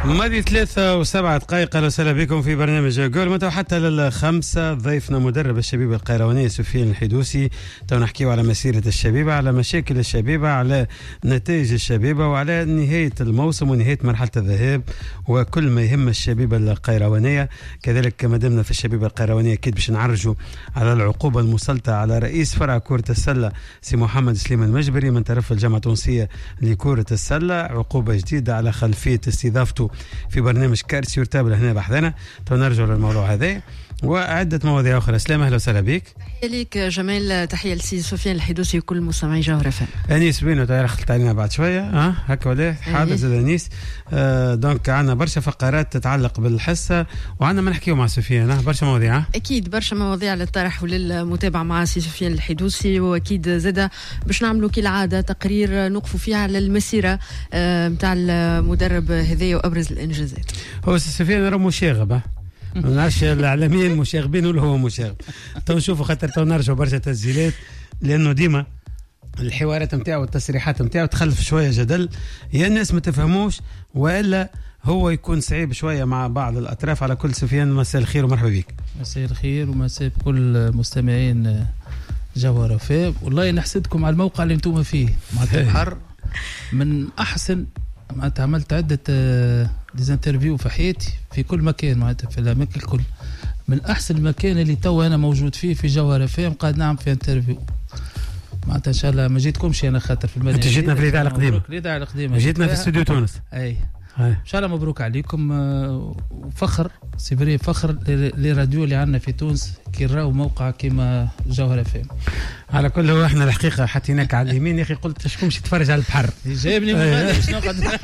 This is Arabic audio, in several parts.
ماضي 3:07. أهلا وسهلا بكم في برنامج جول متى حتى 5. ضيفنا مدرب الشبيبة القيروانية سفيان الحدوسي. تو نحكيو على مسيرة الشبيبة، على مشاكل الشبيبة، على نتائج الشبيبة، وعلى نهاية الموسم ونهاية مرحلة الذهاب وكل ما يهم الشبيبة القيروانية. كذلك مدامنا في الشبيبة القيروانية أكيد باش نعرجوا على العقوبة المسلطة على رئيس فرع كرة السلة سي محمد سليمان المجبري من طرف الجامعة التونسية لكرة السلة. عقوبة جديدة على خلفية استضافته في برنامج كارثي يرتابل هنا بحذنا. نرجع للموضوع هذا وعدة مواضيع أخرى. سلام، أهلا وسهلا بك. تحية ليك جمال، تحية لسي سفيان الحدوسي وكل مستمعي جوهر FM. أنيس بينو خلت علينا بعد شوية هكا ولا حاضر زاد أنيس. دونك عنا برشا فقرات تتعلق بالحصة وعنا ما نحكيو مع سفيان برشا مواضيع. أكيد برشا مواضيع للطرح وللمتابعة مع سي سفيان الحدوسي، وأكيد زاد باش نعملوا كالعادة تقرير نقفوا فيها على المسيرة متاع المدرب هذايا وأبرز الإنجازات. هو سي سفيان راه مشاغب، ما نعرفش الاعلاميين مشاغبين ولا هو مشاغب. تو نشوفوا خاطر تو نرجعوا برشا تسجيلات لانه ديما الحوارات نتاعو والتصريحات نتاعو تخلف شويه جدل، يا الناس ما تفهموش والا هو يكون صعيب شويه مع بعض الاطراف. على كل سفيان مساء الخير ومرحبا بك. مساء الخير ومساء بكل مستمعين جوهر FM. والله نحسدكم على الموقع اللي انتم فيه معناتها الحر من احسن. معناتها عملت عدة ديزانترفيو في حياتي في كل مكان، معناتها في الأماكن الكل. من أحسن المكان اللي تو أنا موجود فيه في جوهر FM قاعد نعمل في انترفيو. معناتها إن شاء الله ما جيتكمش أنا خاطر في المدينة. أنت جيتنا في الإذاعة القديمة. الإذاعة القديمة. جيتنا في استوديو تونس. أي. إن شاء الله مبروك عليكم وفخر سيفري، فخر للراديو اللي عندنا في تونس كي راهو موقع كيما جوهر FM. على كل هو احنا الحقيقه حطيناك على اليمين يا اخي، قلت شكون باش يتفرج على البحر جايبني مغادر شنو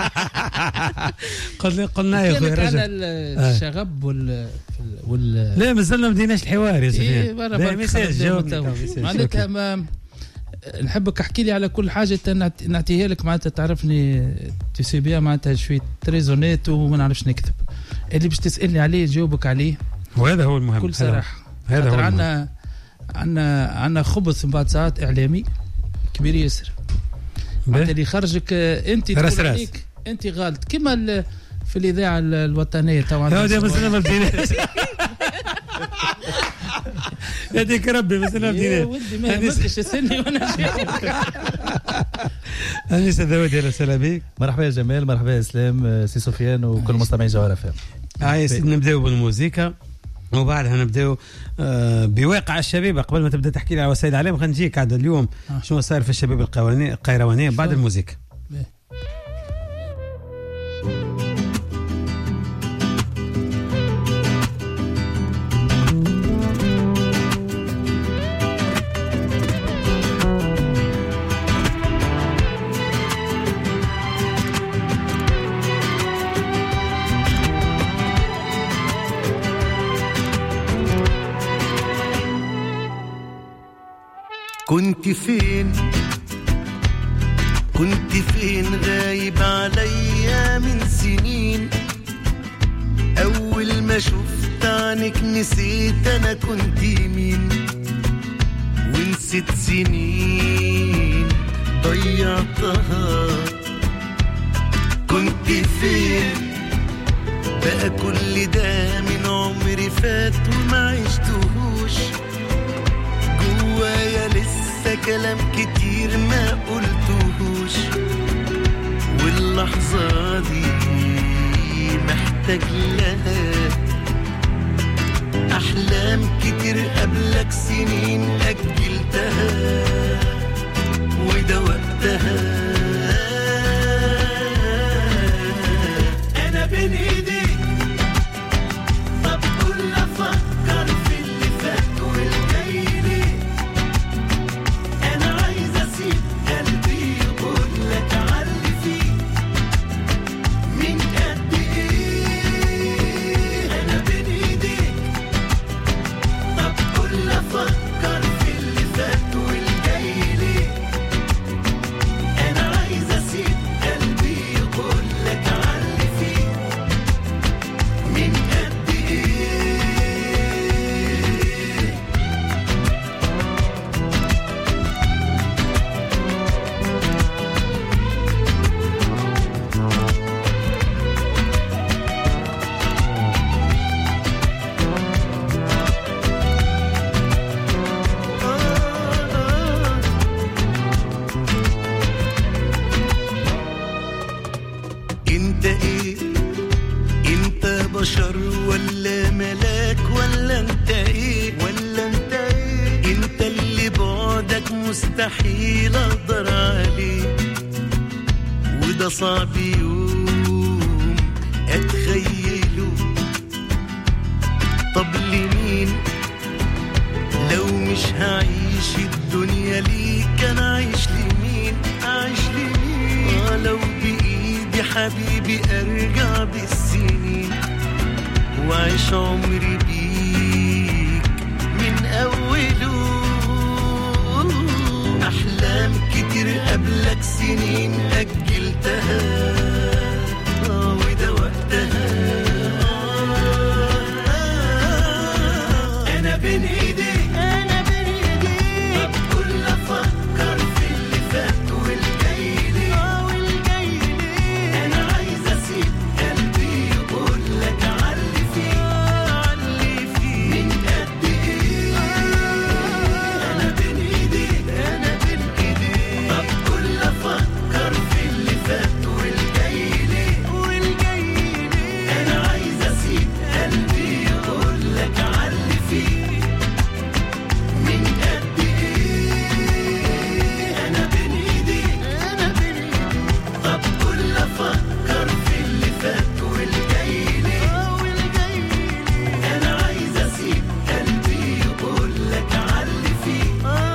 قلنا يا اخويا رجل الشغب لا مازلنا ما بديناش الحوار يا سفيان. معناتها ما نحبك احكي لي على كل حاجه نعطيها لك، معناتها تعرفني تسي بيان، معناتها شويه تريزونيت وما نعرفش نكتب. اللي باش تسالني عليه جاوبك عليه، وهذا هو المهم بكل صراحه. هذا هو عندنا خبث من بعد ساعات اعلامي كبير ياسر، معناتها اللي خرجك انت تقول عليك انت غلط كما في الاذاعه الوطنيه طبعا. هذا مثلا ما بديناش يديك ربي مثلا ما بديناش. ودي ما يهمكش تسالني وانا جاوبك. أنيس الذوادي أهلا وسهلا بك. مرحبا يا جمال، مرحبا يا اسلام، سي سفيان وكل مستمعي جوهر FM. يا سيدي نبداو بالموسيقى وبعدها نبداو بواقع الشبيبة. قبل ما تبدا تحكي لي على وسائل الاعلام خلينا نجيك عاد اليوم شنو صار في الشباب القيروانية بعد الموسيقى. كنت فين غايب عليا من سنين، أول ما شفت عنك نسيت أنا كنت مين، ونسيت سنين ضيعتها. كنت فين بقى كل ده من عمري فات وما عشتهوش، جوايا لسه كلام كتير ما قلتهوش، واللحظة دي محتاج لها أحلام كتير قبلك سنين أجلتها، وده وقتها أنا بين إيديك. طب كل أفكر في اللي فات والجاي ليه، أنا عايز أسيب قلبي يقول لك علي فيه من قد إيه. أنا بين إيديك. طب كل أفكر في مستحيل اقدر عليه، وده صعب يوم اتخيله. طب لمين لو مش هعيش الدنيا ليك؟ انا عايش لمين؟ اعيش لمين؟ لو بايدي حبيبي ارجع بالسنين وعيش عمري بيك من اوله. احلام كتير قبلك سنين اجلتها، وده وقتها. انا بين ايديك، انا بين ايديك. طب كل افكر في اللي فات والجاي لي، والجاي لي. انا عايز اسيب قلبي يقول لك علي فيه، علي فيه من قد ايه. انا بين ايديك، انا بين ايديك. طب كل افكر في اللي فات والجاي لي، والجاي لي. انا عايز اسيب قلبي يقول لك علي فيه من قد ايه. انا بين ايديك، انا بين ايديك. طب كل افكر في اللي فات والجاي لي، والجاي لي. انا عايز اسيب قلبي يقول لك علي فيه.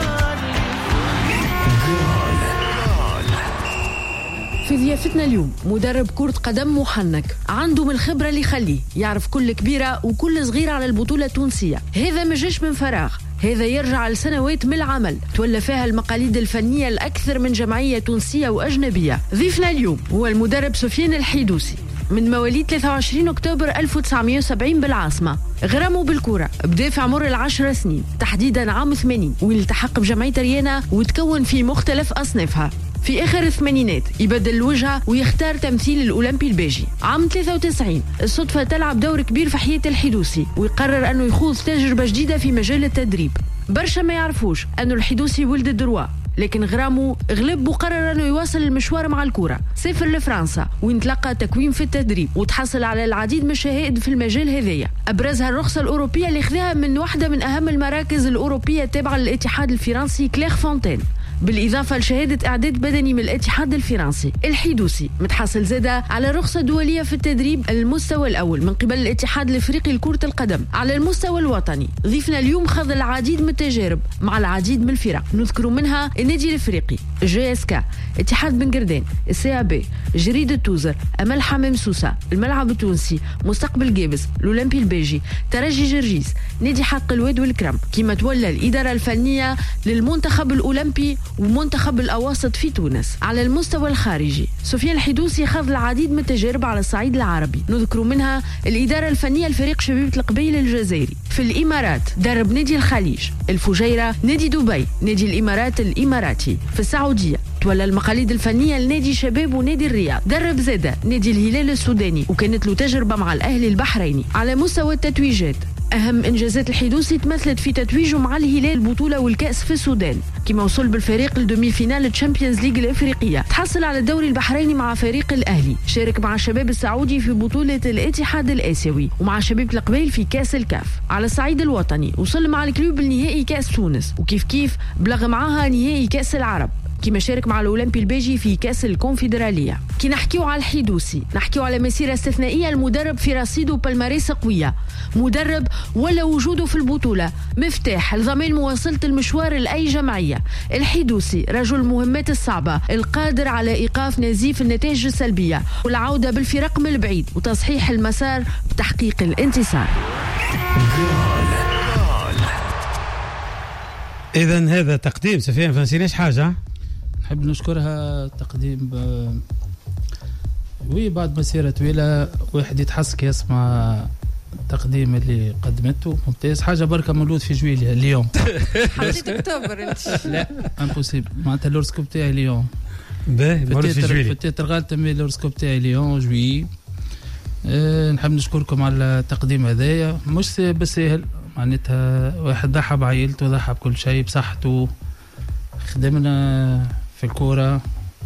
في ضيافتنا اليوم مدرب كرة قدم محنك، عنده من الخبرة اللي يخليه يعرف كل كبيرة وكل صغيرة على البطولة التونسية. هذا ما جاش من فراغ، هذا يرجع لسنوات من العمل تولى فيها المقاليد الفنية الأكثر من جمعية تونسية وأجنبية. ضيفنا اليوم هو المدرب سفيان الحيدوسي، من مواليد 23 أكتوبر 1970 بالعاصمة. غرامه بالكرة بدا في عمر 10 سنين، تحديدا عام 80، والتحق بجمعية ريانا وتكون في مختلف أصنافها. في آخر الثمانينات يبدل الوجهة ويختار تمثيل الأولمبي البيجي. عام 93 الصدفة تلعب دور كبير في حياة الحيدوسي، ويقرر أنه يخوض تجربة جديدة في مجال التدريب. برشا ما يعرفوش أنه الحيدوسي ولد الدروا، لكن غرامو غلب وقرر أنه يواصل المشوار مع الكرة. سافر لفرنسا وين تلقى تكوين في التدريب وتحصل على العديد من الشهائد في المجال هذايا، أبرزها الرخصة الأوروبية اللي خذاها من واحدة من أهم المراكز الأوروبية التابعة للاتحاد الفرنسي كلير فونتين، بالإضافة لشهادة إعداد بدني من الاتحاد الفرنسي. الحيدوسي متحصل زادة على رخصة دولية في التدريب المستوى الأول من قبل الاتحاد الأفريقي لكرة القدم. على المستوى الوطني ضيفنا اليوم خاض العديد من التجارب مع العديد من الفرق، نذكر منها النادي الأفريقي، جي اس كا، اتحاد بن قردان، السي ا بي، جريدة توزر، أمل حمام سوسة، الملعب التونسي، مستقبل جيبس، الأولمبي البيجي، ترجي جرجيس، نادي حق الواد والكرم، كما تولى الإدارة الفنية للمنتخب الأولمبي ومنتخب الأواسط في تونس. على المستوى الخارجي سفيان الحيدوسي خاض العديد من التجارب على الصعيد العربي، نذكر منها الإدارة الفنية لفريق شبيبة القبيل الجزائري. في الإمارات درب نادي الخليج، الفجيرة، نادي دبي، نادي الإمارات الإماراتي. في السعودية تولى المقاليد الفنية لنادي شباب ونادي الرياض. درب زادة نادي الهلال السوداني، وكانت له تجربة مع الأهلي البحريني. على مستوى التتويجات أهم إنجازات الحيدوسي تمثلت في تتويجه مع الهلال البطولة والكأس في السودان، كما وصل بالفريق لدومي فينال الشامبيونز ليج الإفريقية. تحصل على الدوري البحريني مع فريق الأهلي، شارك مع الشباب السعودي في بطولة الاتحاد الآسيوي ومع شبيبة القبيل في كأس الكاف. على الصعيد الوطني وصل مع الكلوب لنهائي كأس تونس، وكيف كيف بلغ معها نهائي كأس العرب، كما شارك مع الأولمبي البيجي في كأس الكونفدرالية. كي نحكيو على الحيدوسي نحكيو على مسيرة استثنائية، المدرب في رصيده بالماريس قوية، مدرب ولا وجوده في البطولة مفتاح لضمان مواصلة المشوار لأي جمعية. الحيدوسي رجل المهمات الصعبة، القادر على إيقاف نزيف النتائج السلبية والعودة بالفرق من البعيد وتصحيح المسار بتحقيق الانتصار. إذن هذا تقديم سفيان، فنسيناش حاجة. نحب نشكرها تقديم بعد مسيرة طويلة واحد يتحسك يسمع التقديم اللي قدمته ممتاز. حاجة بركة مولود في جويليا اليوم. حطيت أكتوبر أنت؟ لا امبوسيبل، معناتها الهوروسكوب تاعي اليوم. مولود في جويليا. في التيتر غالت الهوروسكوب تاعي اليوم جويي. نحب نشكركم على التقديم هذايا، مش بسهل، معناتها واحد ضحى بعائلته، ضحى بكل شيء، بصحته، خدمنا في الكورة.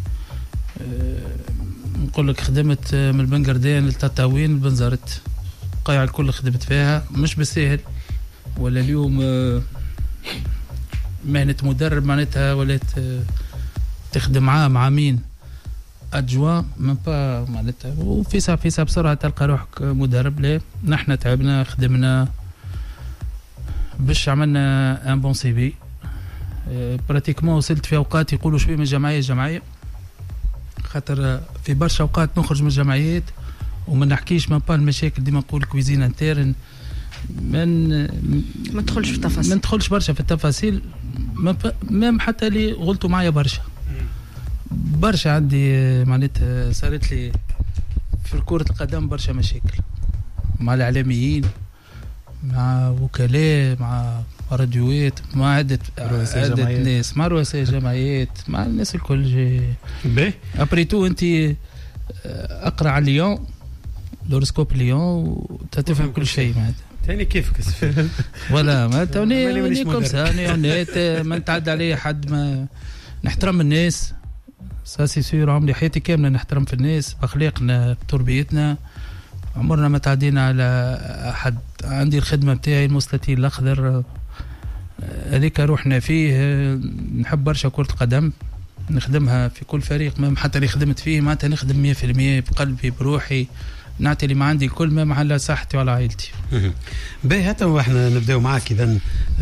نقول لك خدمت من البنقردان للتطاوين البنزرت، قايع الكل خدمت فيها، مش بسهل. ولا اليوم مهنه مدرب معناتها ولات تخدم عامين ادجوا من با معناتها وفي ساعه بسرعه تلقى روحك مدرب. لا نحن تعبنا خدمنا باش عملنا ان بون سي في براتيكمون. وصلت في اوقات يقولوا شويه من جمعيه خاطر في برشا اوقات نخرج من الجمعيات وما نحكيش من با المشاكل ديما نقول كويزين انترن ما ندخلش في التفاصيل، ما ندخلش برشا في التفاصيل. ما حتى اللي غلطوا معايا برشا عندي معناتها صارت لي في كرة القدم برشا مشاكل مع الإعلاميين، مع وكلاء، مع راديوات، مع عدة ناس، مع رؤساء جمعيات، مع الناس الكل. أبريتو أنت أقرأ على ليون لورسكوب ليون وتفهم كل شيء معناتها. تاني كيفك ولا ما توني كومسا ما نتعدى عليه حد. ما نحترم الناس ساسي سير، عمري حياتي كامله نحترم في الناس باخلاقنا بتربيتنا، عمرنا ما تعدينا على احد. عندي الخدمه بتاعي المستطيل الاخضر هذيك روحنا فيه. نحب برشا كره القدم نخدمها في كل فريق، ما حتى اللي خدمت فيه معناتها نخدم 100% بقلبي بروحي، نعطي اللي ما عندي الكل، ما على صحتي وعلى عائلتي. باهي هاتوا واحنا نبداو معاك اذا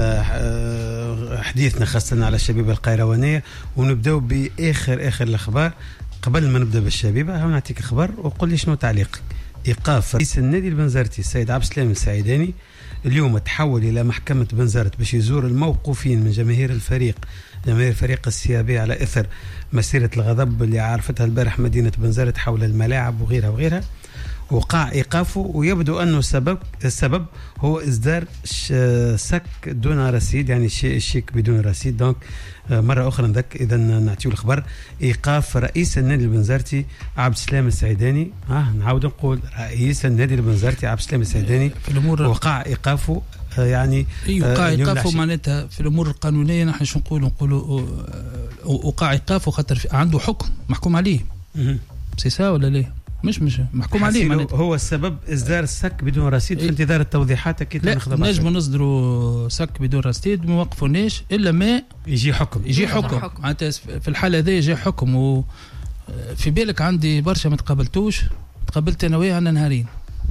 حديثنا خاصة على الشبيبة القيروانية، ونبداو باخر الاخبار. قبل ما نبدا بالشبيبة نعطيك خبر وقل لي شنو تعليقك. ايقاف رئيس النادي البنزرتي السيد عبد السلام السعيداني اليوم تحول الى محكمة بنزرت باش يزور الموقوفين من جماهير الفريق السيابي على اثر مسيرة الغضب اللي عرفتها البارح مدينة بنزرت حول الملاعب وغيرها. وقع إيقافه، ويبدو أنه السبب هو إصدار سك دون رصيد، يعني الشيك بدون رصيد. دونك مرة أخرى نذك إذا نعطيو الخبر إيقاف رئيس النادي البنزرتي عبد السلام السعيداني. نعاود نقول رئيس النادي البنزرتي عبد السلام السعيداني وقع إيقافه. يعني وقع إيقافه معناتها في الأمور القانونية نحن شو نقولوا وقع إيقافه خاطر عنده حكم محكوم عليه. سيسا ولا ليه؟ مش محكوم عليه هو السبب إصدار السك بدون رصيد. في انتظار التوضيحات أكيد ناخذ نجم نصدروا سك بدون رصيد ما وقفوناش إلا ما يجي حكم معناتها في الحالة هذه يجي حكم. وفي بالك عندي برشا ما تقابلت أنا وياه عنا نهارين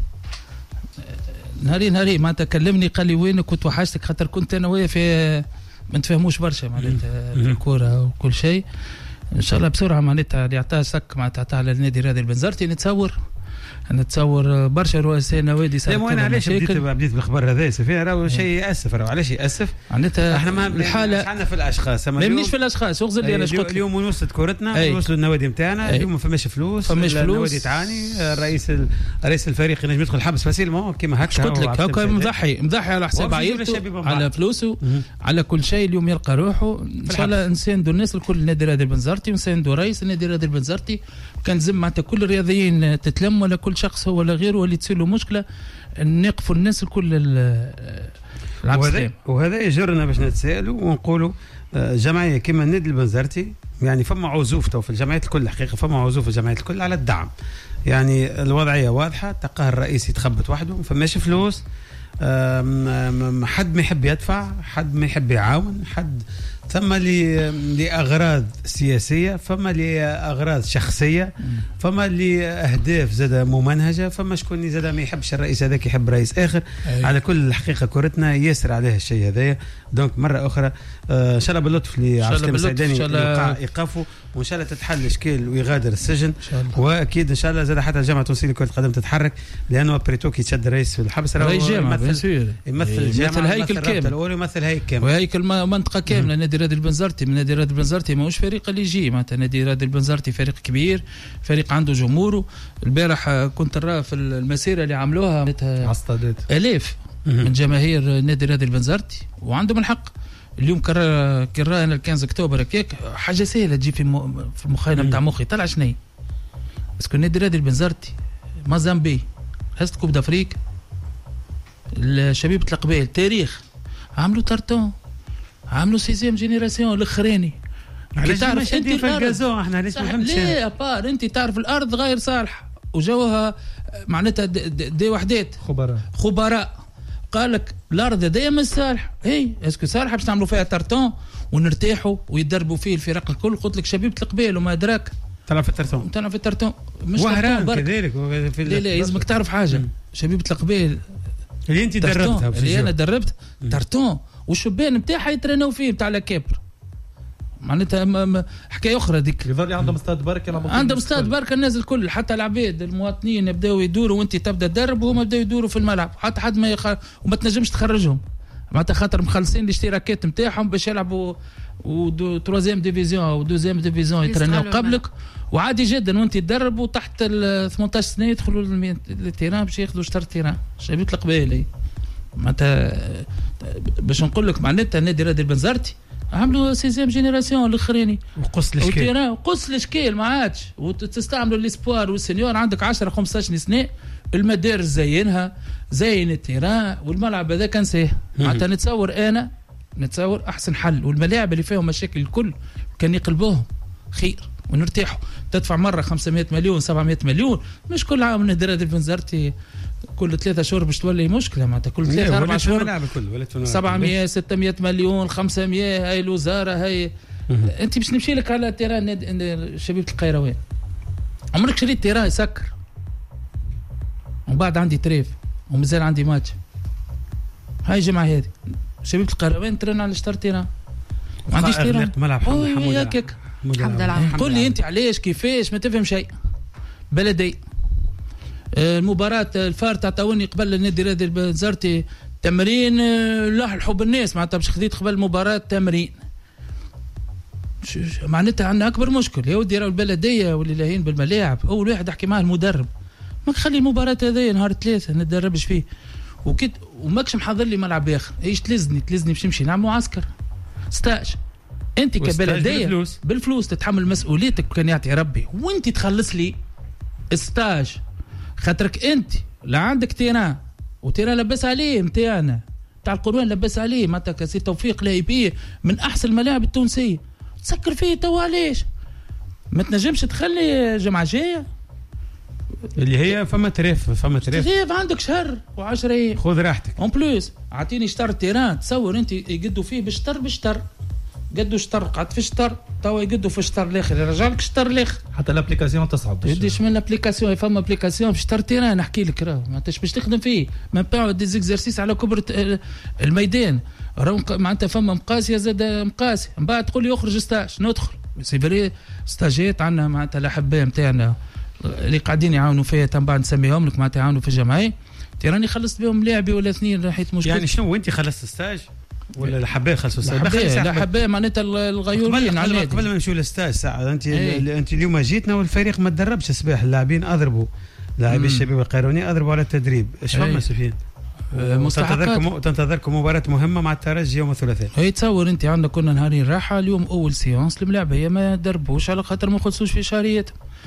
معناتها كلمني قال لي وينك كنت وحشتك خاطر كنت أنا وياه في ما نتفهموش برشا معناتها في الكورة وكل شيء. ان شاء الله بسرعه معناتها اللي عطاه سك معناتها عطاه على النادي الرياضي البنزرتي. نتصور برشا رؤساء نوادي صارت لهم علاش بديت بالخبر هذا سفيان راهو شيء ياسف. راهو علاش ياسف معناتها احنا ما الحاله عندنا في الاشخاص مانيش في الاشخاص اغزر لي انا شقلت اليوم وصلت كورتنا وصلوا النوادي نتاعنا اليوم ما فماش فلوس النوادي تعاني. رئيس الفريق ينجم يدخل حبس فاسيلمون كيما هكا قلت لك هكا مضحي على حساب عائلته على فلوسه على كل شيء. اليوم يلقى روحه ان شاء الله نساندوا الناس الكل النادي الرياضي البنزرتي ونساندوا رئيس النادي الرياضي البنزرتي. كان زم معناتها كل الرياضيين تتلم ولا كل شخص هو ولا غيره واللي تصير له مشكله نقفوا الناس الكل وهذا يجرنا باش نتسائلوا ونقولوا جمعيه كما النادي البنزرتي يعني فما عزوفته في الجمعيات الكل حقيقه فما عزوف في الجمعيات الكل على الدعم. يعني الوضعيه واضحه تلقاه الرئيس يتخبط وحده ما فماش فلوس. حد ما يحب يدفع حد ما يحب يعاون حد ثم لأغراض سياسية فما لأغراض شخصية فما لأهداف زادة ممنهجة فما شكون زادة ما يحبش الرئيس هذاك يحب رئيس آخر. على كل الحقيقة كورتنا يسر عليها الشيء هذايا. دونك مرة أخرى إن شاء الله باللطف لعبد السلام السعيداني يوقع إيقافه وإن شاء الله تتحل الإشكال ويغادر السجن. وأكيد إن شاء الله زاد حتى الجامعة التونسية لكرة القدم تتحرك لأنه بريتوكي يتشد الرئيس في الحبس يمثل الجامعة هيكل كامل ويمثل هيكل كامل وهيكل منطقة كاملة. نادي الرياضي البنزرتي من نادي الرياضي البنزرتي ماهوش فريق اللي يجي معناتها نادي الرياضي البنزرتي فريق كبير فريق عنده جمهوره. البارح كنت نرى في المسيرة اللي عملوها آلاف من جماهير نادي الرياضي البنزرتي وعندهم الحق. اليوم كرانا 15 اكتوبر هكاك حاجه سهله تجي في المخيله نتاع مخي طلع شنو باسكو النادي الرياضي البنزرتي مازامبي هست كوب دافريك الشبيبه القبائل تاريخ عملوا تارتون عملوا سيزيام جينيراسيون الاخراني. علاش تعرف انت في الجازون احنا علاش ما فهمتش ليه ابار انت تعرف الارض غير صالحه وجوها معناتها دي وحدات خبراء قال لك الارض هذيا من صالح، اي اسكو صالحه باش نعملوا فيها ترتون ونرتاحوا ويدربوا فيه الفرق الكل. قلت لك شبيبه القبيل وما ادراك تلعب في الترتون مش وهران كذلك. لا لازمك تعرف حاجه. شبيبه القبيل اللي انت دربتها اللي انا دربت ترتون والشبان نتاعها يترنوا فيه نتاع الكابر، معناتها حكايه اخرى ديك. يظل لي عندهم استاد بركه، عندهم استاد بركه الناس الكل، حتى العباد المواطنين يبداو يدوروا وانت تبدا تدرب وهم يبداو يدوروا في الملعب، حتى حد ما وما تنجمش تخرجهم معناتها خاطر مخلصين الاشتراكات نتاعهم باش يلعبوا تروازيام ديفيزيون او دوزيام ديفيزيون يترنوا قبلك، وعادي جدا وانت تدرب وتحت ال 18 سنه يدخلوا للتيران باش ياخذوا شطر التيران. شبيبه القبائل معناتها باش نقول لك معناتها النادي رادي البنزرتي عملوا سيزيام جينيراسيون الاخراني وقص الاشكال قص الاشكال ما عادش، وتستعملوا الاسبوار والسنيور عندك 10 15 سنه المدارس زينها زين التيران والملعب هذا كان ساهل. معناتها نتصور احسن حل، والملاعب اللي فيهم مشاكل الكل كان يقلبوهم خير ونرتاحوا. تدفع مره 500 مليون 700 مليون مش كل عام نادي رادي البنزرتي كل 3 شهور باش تولي مشكله. معناتها كل 3 4 شهور 700 600 مليون 500 هاي الوزاره هاي. انت باش نمشي لك على تيران شبيبه القيروان عمرك شريت تيران يسكر ومن بعد عندي تريف ومازال عندي ماتش. هاي الجمعه هذه شبيبه القيروان ترن على شطر تيران ما عنديش تيران ملعب حمد الله. قول لي انت علاش كيفاش ما تفهم شيء. بلدي المباراة الفار تعطوني قبل النادي رادي البنزرتي تمرين لاح الحب الناس معناتها باش خذيت قبل مباراة تمرين. معناتها عندنا أكبر مشكل يا ودي راهو البلدية واللي لاهين بالملاعب. أول واحد أحكي معاه المدرب ما خلي المباراة هذيا نهار 3 نتدربش فيه وكد وماكش محضر لي ملعب آخر. إيش تلزني باش نمشي نعمل معسكر ستاج. أنت كبلدية بالفلوس تتحمل مسؤوليتك كان يعطي ربي وأنت تخلص لي ستاج خاطرك انت لا عندك تيران وتيران لبس عليه متاعنا تاع القروان لبس عليه معناتها كاسي توفيق لاعبيه من احسن الملاعب التونسيه تسكر فيه تو. علاش ما تنجمش تخلي جمعه جايه اللي هي فما تريف عندك شهر و10 خذ راحتك اون بلوس اعطيني شطر تيران. تصور انت يقدوا فيه بشطر قدوا شطر قعد في شطر توا يقدوا في شطر الاخر يرجع لك شطر الاخر حتى الابليكاسيون تصعب. يديش من الابليكاسيون فما ابليكاسيون في شطر تيران نحكي لك راهو ما انتش باش تخدم فيه ما باعوا دي زيكزارسيس على كبر الميدان راهو معناتها فما مقاسيه زاد مقاسي من بعد تقول لي اخرج ستاج ندخل سي فري ستاجيت عندنا معناتها الاحباء نتاعنا اللي قاعدين يعاونوا فيها تم بعد نسميهم لك معناتها يعاونوا في الجمعيه تيراني خلصت بهم لاعبي ولا 2 راحت مشكل. يعني شنو وانت خلصت ستاج ولا الحباء خلصوا ستاج؟ الحباء معناتها الغيورين قبل ما نمشيو للستاج ساعه انت انت اليوم جيتنا والفريق ما تدربش الصباح اللاعبين اضربوا لاعبي الشباب القيرواني اضربوا على التدريب. ايش فما سفيان؟ تنتظركم مباراة مهمة مع الترجي يوم الثلاثاء. هي تصور انت عندنا كنا نهارين راحة اليوم اول سيونس الملاعب هي ما دربوش على خاطر ما خلصوش في شهريات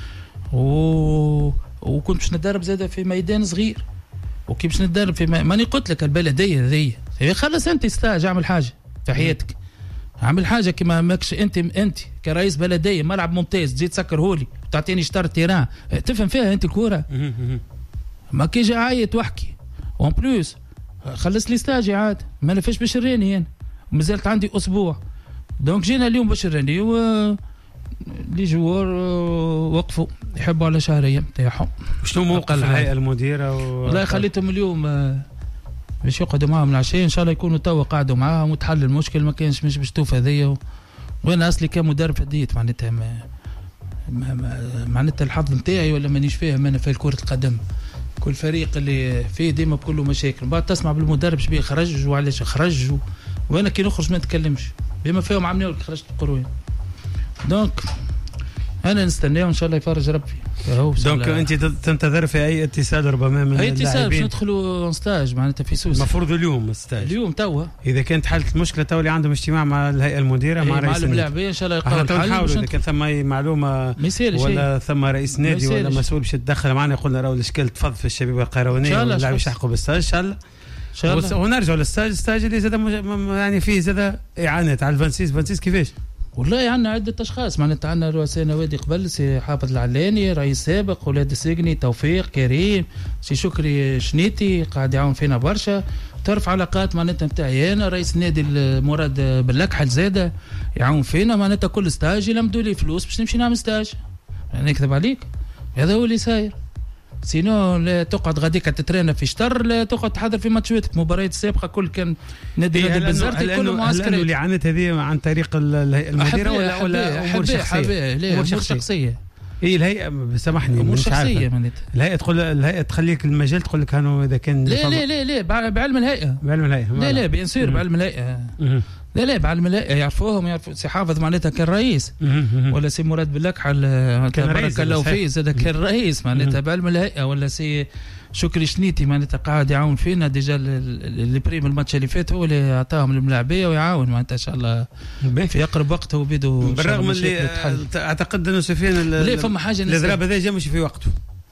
وكنت باش ندرب زاده في ميدان صغير وكي باش ندرب في ماني قلت لك البلديه هذه خلص انت ستاج اعمل حاجه في حياتك اعمل حاجه كما ماكش انت كرئيس بلديه ملعب ممتاز تجي تسكرهولي تعطيني شطر تيران تفهم فيها انت الكوره ما كي جا عايت واحكي اون بلوس خلص لي ستاجي عاد ما نفاش باش راني انا ومازالت عندي اسبوع دونك جينا اليوم باش راني لي جوار وقفوا يحبوا على شهريه نتاعهم. شنو موقف الهيئه المديره والله خليتهم اليوم باش يقعدوا معاهم العشيه ان شاء الله يكونوا توا قعدوا معاهم وتحل المشكل ما كانش مش باش توفى هذيا وانا اصلي كمدرب هديت معناتها معناتها الحظ نتاعي ولا مانيش فاهم انا في كره القدم كل فريق اللي فيه ديما بكله مشاكل بعد تسمع بالمدرب شبيه خرج وعلاش خرج وانا كي نخرج ما نتكلمش بما فيهم عملوا لك خرجت القروين دونك انا نستناه وان شاء الله يفرج ربي. دونك انت تنتظر في اي اتصال ربما من اي اتصال باش ندخلوا ستاج معناتها في سوسه المفروض اليوم ستاج اليوم توا اذا كانت حلت المشكله توا اللي عندهم اجتماع مع الهيئه المديره مع رئيس النادي ان شاء الله يلقاو الحل. نحاولوا اذا كان ثم اي معلومه ولا ثم رئيس نادي ولا مسؤول باش يتدخل معنا يقول راهو الاشكال تفض في الشباب القيروانيه واللاعب باش يحقوا بالستاج ان شاء الله ونرجعوا للستاج اللي زاد يعني فيه زاد اعانات على الفانسيس كيفاش والله عندنا عدة أشخاص معناتها عندنا رؤساء نوادي قبل سي حافظ العلاني رئيس سابق ولاد السجني توفيق كريم سي شكري شنيتي قاعد يعاون فينا برشا ترفع علاقات معناتها نتاعي انا رئيس النادي مراد باللكحل زاده يعاون فينا معناتها كل ستاج يلمدوا لي فلوس باش نمشي نعمل ستاج. يعني نكذب عليك هذا هو اللي صاير. سينو لا تقعد غاديك تترينا في شطر لا تقعد تحضر في ماتشات مباريات السابقه كل كان نادي البزرتي كله معسكري. اللي عانت هذه عن طريق المديره ولا امور شخصيه؟ امور شخصيه. هي الهيئه سامحني امور شخصيه معناتها الهيئه تخليك المجال تقول لك انه اذا كان لا بعلم الهيئه لا بيان سور بعلم الهيئه لا بعلم الهيئه يعرفوهم سي حافظ معناتها كان رئيس ولا سي مراد باللكحل كان رئيس الله فيه زاد كان رئيس معناتها بعلم الهيئه ولا سي شكري شنيتي معناتها قاعد يعاون فينا ديجا اللي بريم الماتش اللي فات هو اللي عطاهم الملاعبيه ويعاون معناتها ان شاء الله في اقرب وقت هو بيدو بالرغم اللي اعتقد انه سفيان لا فما حاجه الضرب هذا جا مش في وقته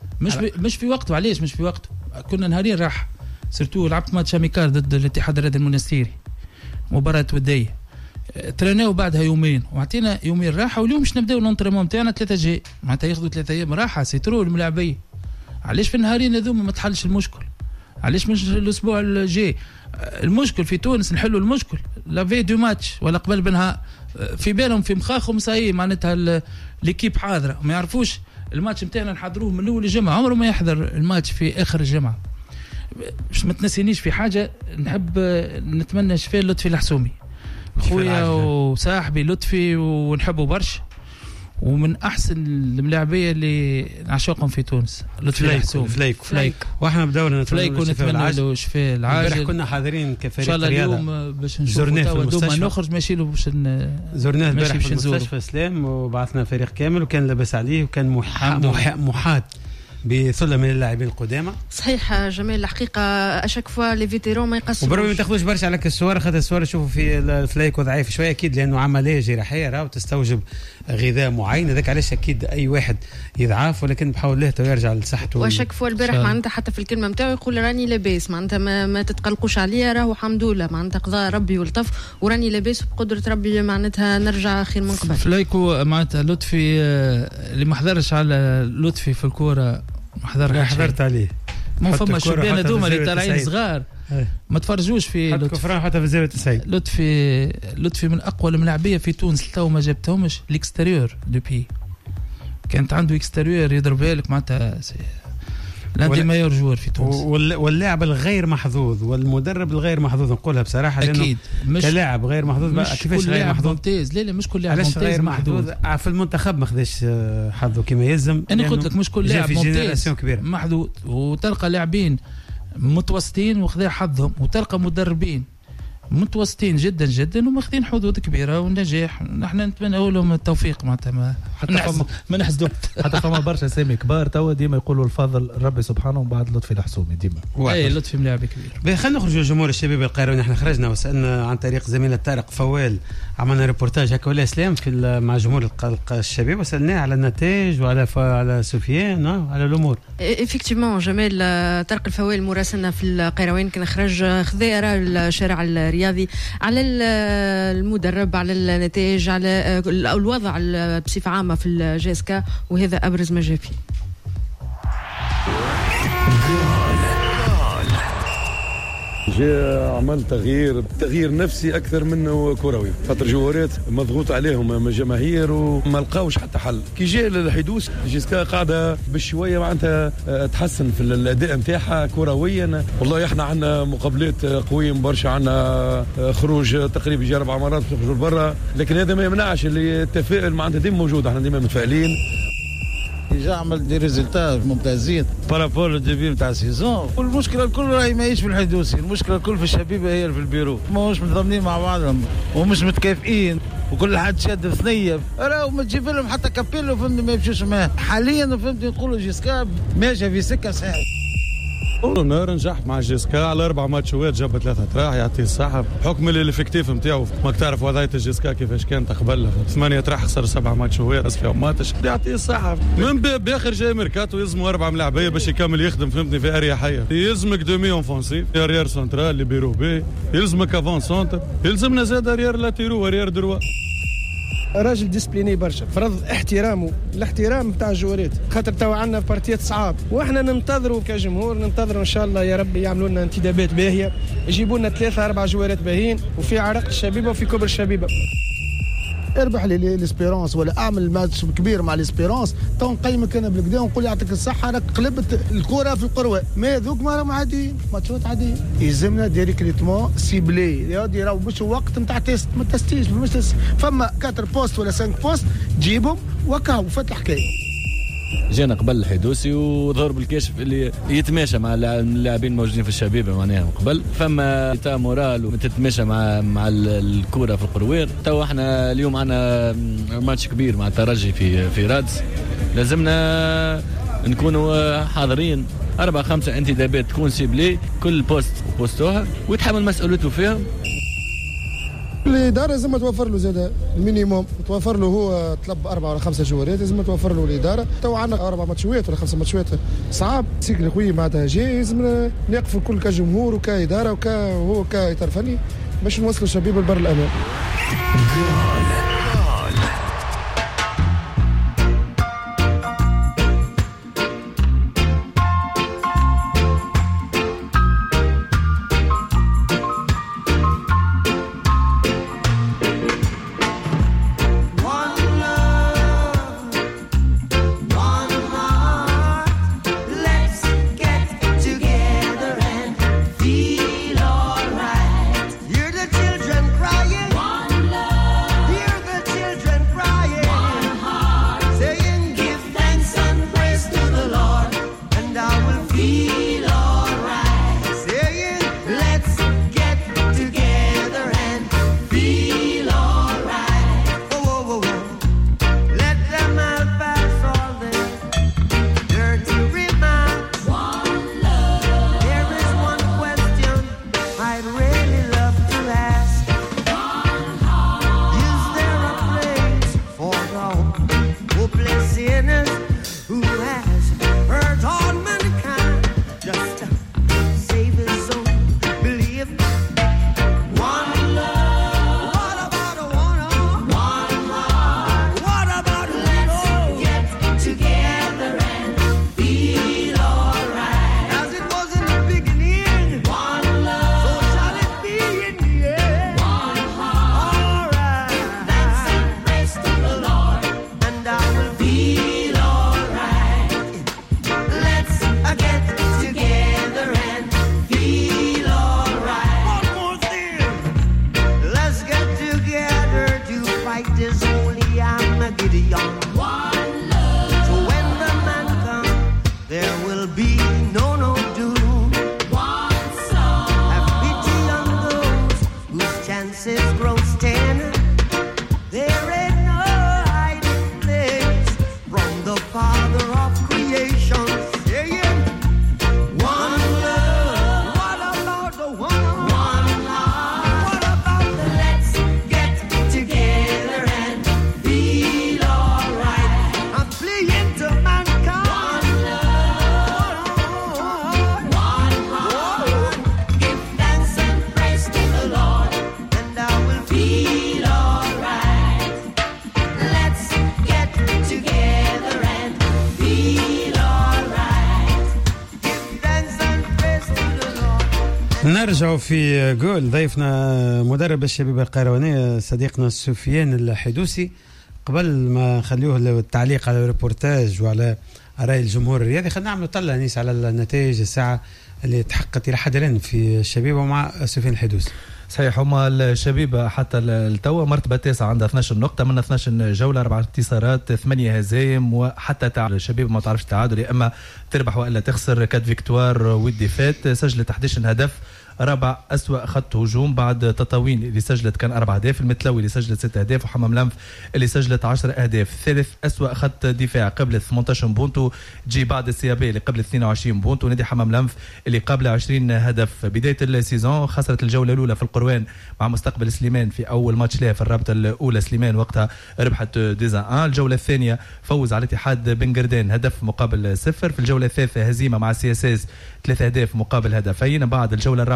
مش في وقته. علاش مش في وقته؟ كنا نهارين راح سيرتو لعبت ماتش اميكار ضد الاتحاد الرياضي المنستيري مباراه وديه تريناو بعدها يومين وعطينا يومين راحه واليوم باش نبداو الانطريمون تاعنا 3 جي معناتها ياخذوا 3 ايام راحه سيترو الملاعبيه. علاش في النهارين هذوما ما تحلش المشكل؟ علاش مش الاسبوع الجاي؟ المشكل في تونس نحلوا المشكل لا في دو ماتش ولا قبل بنهار في بالهم في مخاخهم صاي معناتها ليكيب حاضره ما يعرفوش الماتش نتاعنا نحضروه من اول الجمعه عمره ما يحضر الماتش في اخر الجمعه. باش ما تنسينيش في حاجه نحب نتمنى شفاء لطفي الحسومي خويا وصاحبي لطفي ونحبه برشا ومن احسن الملاعبيه اللي نعشقهم في تونس لطفي الحسومي فليك واحنا بدورنا نتمنى له شفاء العاجل. كنا حاضرين كفريق ان شاء الله اليوم باش نشوفوا دوما نخرج ماشي له باش زرناه البارح في المستشفى سلام وبعثنا فريق كامل وكان لاباس عليه وكان محاط بثله من اللاعبين القدامى. صحيح جمال الحقيقه اشاك فوا لي فيتيرون ما يقصروش وبرضه ما تاخذوش برشا على الصور خاطر الصور شوفوا في الفلايك ضعيف شويه اكيد لانه عمليه جراحيه راهو تستوجب غذاء معين هذاك علاش اكيد اي واحد يضعف ولكن بحول الله تو يرجع لصحته. واشاك فوا البارح معناتها حتى في الكلمه نتاعو يقول راني لاباس معناتها ما تتقلقوش عليا راهو الحمد لله معناتها قضاء ربي والطف وراني لاباس بقدره ربي معناتها نرجع خير من قبل. فلايكو معناتها لطفي اللي ما حضرش على لطفي في الكوره حضرت عليه مو فما شبان هذوما اللي طالعين صغار ما تفرجوش في لطفي حتى في زاويه 90. لطفي من اقوى الملاعبيه في تونس تو ما جبتهمش الاكستيريور دو بي كانت عنده اكستيريور يضربها لك معناتها لاندي مايور جوار في تونس. واللاعب الغير محظوظ والمدرب الغير محظوظ نقولها بصراحه لانه اكيد كلاعب غير محظوظ كيفاش غير محظوظ ممتاز لا مش كل لاعب ممتاز محظوظ في المنتخب ما خداش حظه كما يلزم. انا قلت لك مش كل لاعب ممتاز محظوظ وتلقى لاعبين متوسطين وخذا حظهم وتلقى مدربين متوسطين جدا جدا وماخذين حظوظ كبيره والنجاح. نحن نتمنى لهم التوفيق معناتها ما نحسدوا حتى فما برشا اسامي كبار توا ديما يقولوا الفضل ربي سبحانه ومن بعد لطفي الحسومي ديما اي لطفي ملاعب كبير. خلينا نخرجوا لجمهور الشباب القيرواني. احنا خرجنا وسالنا عن طريق زميلنا طارق فوال عملنا ريبورتاج هكا ولا اسلام في مع جمهور الشباب وسالناه على النتائج وعلى سفيان على الامور. افكتيفمون جمال طارق الفوال مراسلنا في القيروان كان خرج خذا الشارع الرياضي على المدرب على النتائج على الوضع بصفه عامه في الجيسكا وهذا ابرز ما جاء فيه. جاء عمل تغيير نفسي اكثر منه كروي خاطر جوارات مضغوط عليهم جماهير وما لقاوش حتى حل. كي جاء للحدوث جيسكا قاعده بشويه معناتها تحسن في الاداء نتاعها كرويا. والله احنا عندنا مقابلات قويين برشا عندنا خروج تقريبا 4 مرات نخرجوا لبرا لكن هذا ما يمنعش اللي التفاؤل معناتها ديما موجود. احنا ديما متفائلين جا عمل دي ريزلتات ممتازين بارابور للديبي نتاع السيزون. والمشكله الكل راهي ماهيش في الحدوثي المشكله الكل في الشبيبه هي في البيرو ماهوش متضامنين مع بعضهم ومش متكافئين وكل حد شاد في ثنيه راهو ما تجيب لهم حتى كابيلو فهمتني ما يمشيوش معاه حاليا فهمتني نقولوا جيسكا ماشي في سكه صحيح. نهار نجحت مع جيسكا على 4 ماتشات جاب 3 تراح يعطيه الصحة بحكم الافكتيف نتاعو. ماك تعرف وضعية الجيسكا كيفاش كانت قبل 8 تراح خسر 7 ماتشات بس فيهم ماتش يعطيه الصحة. من باخر جاي ميركاتو يلزموا 4 ملاعبية باش يكمل يخدم فهمتني في اريحية. يلزمك دومي اونفونسيف اريير سنترال اللي بيرو بي يلزمك افون سونتر يلزمنا زاد اريير لاتيرو اريير دروا. راجل ديسبليني برشا، فرض احترامه الاحترام بتاع الجوارات، خاطر توا عندنا بارتيات صعاب واحنا ننتظروا كجمهور، ننتظروا ان شاء الله يا رب يعملوا لنا انتدابات باهيه، يجيبوا لنا 3-4 جوارات باهيين وفي عرق الشبيبه وفي كبر الشبيبه. اربح لي ليسبيرونس ولا اعمل ماتش كبير مع ليسبيرونس، تو نقيمك انا بالكدا ونقول يعطيك الصحه، راك قلبت الكره في القروه، ما ذوك ما عاديين، ماتشات عاديين. يلزمنا ديريكتمون سيبلي، راهو مش وقت نتاع تيست، ما تستيش فما 4 بوست ولا 5 بوست تجيبهم وكاو فات الحكايه. جانا قبل الحدوسي وظهر بالكشف اللي يتماشى مع اللاعبين الموجودين في الشبيبه معناها قبل، فما تا مورال وتتماشى مع الكره في القروير. تو احنا اليوم عندنا ماتش كبير مع الترجي في رادس، لازمنا نكونوا حاضرين 4-5 انتدابات تكون سيبلي، كل بوست وبوستوها ويتحمل مسؤوليته فيها. الإدارة لازم توفر له زاد المينيموم، توفر له هو طلب 4 ولا 5 جوارات، لازم توفر له الإدارة. تو عندنا 4 ماتشات ولا 5 ماتشات صعب، سيكل قوي معناتها جاي، لازم نقفوا الكل كجمهور وكإدارة وهو كإطار فني باش نوصلوا الشباب لبر الأمان. نرجع في جول. ضيفنا مدرب الشبيبة القيروانية صديقنا سفيان الحدوسي. قبل ما خليوه التعليق على الريبورتاج وعلى رأي الجمهور الرياضي، خلينا نعمل طلع نيس على النتائج الساعة اللي تحققت إلى حد الآن في الشبيبة مع سفيان الحدوسي. صحيح، هما الشبيبة حتى التوا مرتبة 9 عندها 12 نقطة من 12 جولة، 4 انتصارات 8 هزايم، وحتى تعادل. الشبيبة ما تعرفش تعادل، يا اما تربح والا تخسر. 4 فيكتوار ودي فات، سجلت 11 هدف، رابع أسوأ خط هجوم بعد تطاوين اللي سجلت كان 4 أهداف، المتلوي اللي سجلت 6 أهداف، وحمام لنف اللي سجلت 10 أهداف. ثالث أسوأ خط دفاع قبل 18 بونتو، جي بعد السيابي اللي قبل 22 بونتو، ونادي حمام لنف اللي قبل 20 هدف. بداية السيزون خسرت الجولة الأولى في القروان مع مستقبل سليمان في أول ماتش له في الرابطة الأولى، سليمان وقتها ربحت 2-1. الجولة الثانية فوز على الاتحاد بن قردان هدف مقابل 0. في الجولة الثالثة هزيمة مع CSS 3 أهداف مقابل هدفين. بعد الجولة الرابعة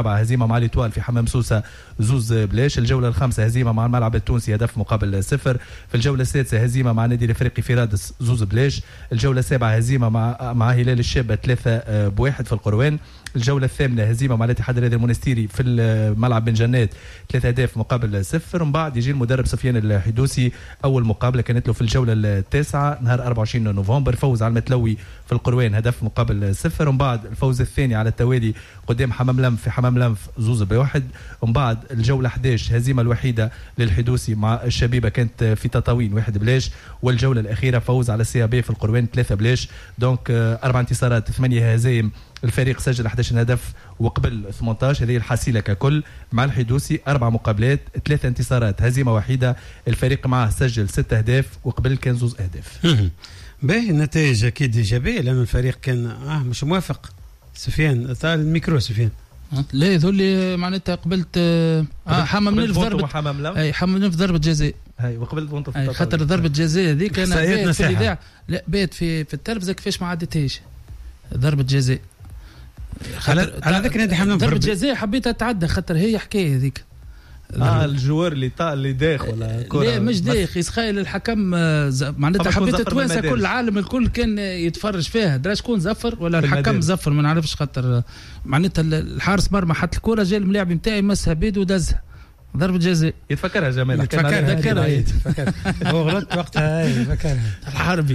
الرابعة هزيمة مع ليتوال في حمام سوسة زوز بلاش. الجولة الخامسة هزيمة مع الملعب التونسي هدف مقابل 0. في الجولة السادسة هزيمة مع النادي الافريقي في رادس زوز بلاش. الجولة السابعة هزيمة مع هلال الشابة 3-1 في القروان. الجولة الثامنة هزيمة مع الاتحاد الرياضي المونستيري في الملعب بن جنات 3 أهداف مقابل 0. ومن بعد يجي المدرب سفيان الحدوسي أول مقابلة كانت له في الجولة التاسعة نهار 24 نوفمبر، فوز على المتلوي في القروان هدف مقابل 0. ومن بعد الفوز الثاني على التوالي قدام حمام لنف في حمام لنف زوز ب1. ومن بعد الجولة 11 هزيمة الوحيدة للحدوسي مع الشبيبة كانت في تطاوين 1 بلاش. والجولة الأخيرة فوز على السي بي في القروان 3 بلاش. دونك 4 انتصارات 8 هزايم. الفريق سجل 11 هدف وقبل 18. هذه الحصيلة ككل مع الحدوسي 4 مقابلات 3 انتصارات هزيمة وحيدة. الفريق معه سجل 6 أهداف وقبل كان 2 أهداف. باهي النتائج أكيد إيجابية لأن الفريق كان مش موافق. سفيان طال الميكرو سفيان. لا يذولي معناتها قبلت حمام نلف ضربة حمام نلف ضربة جزاء هاي وقبل خاطر ضربة جزاء هذيك أنا بيت في الإذاعة لا بيت في التلفزة كيفاش ما عدتهاش ضربة جزاء. على ذاك نادي حمام ضربة جزاء حبيتها تعدى خاطر هي حكاية هذيك. الجوار اللي داخ ولا كرة لا مش داخ يسخايل الحكم معناتها حبيت توانسة كل العالم الكل كان يتفرج فيها درا شكون زفر ولا الحكم زفر ما نعرفش خاطر معناتها الحارس مرمى حط الكرة جا الملاعب نتاعي مسها بيد ودزها ضربة جزاء. يتفكرها جمال يتفكرها هو غلط وقتها يتفكرها الحربي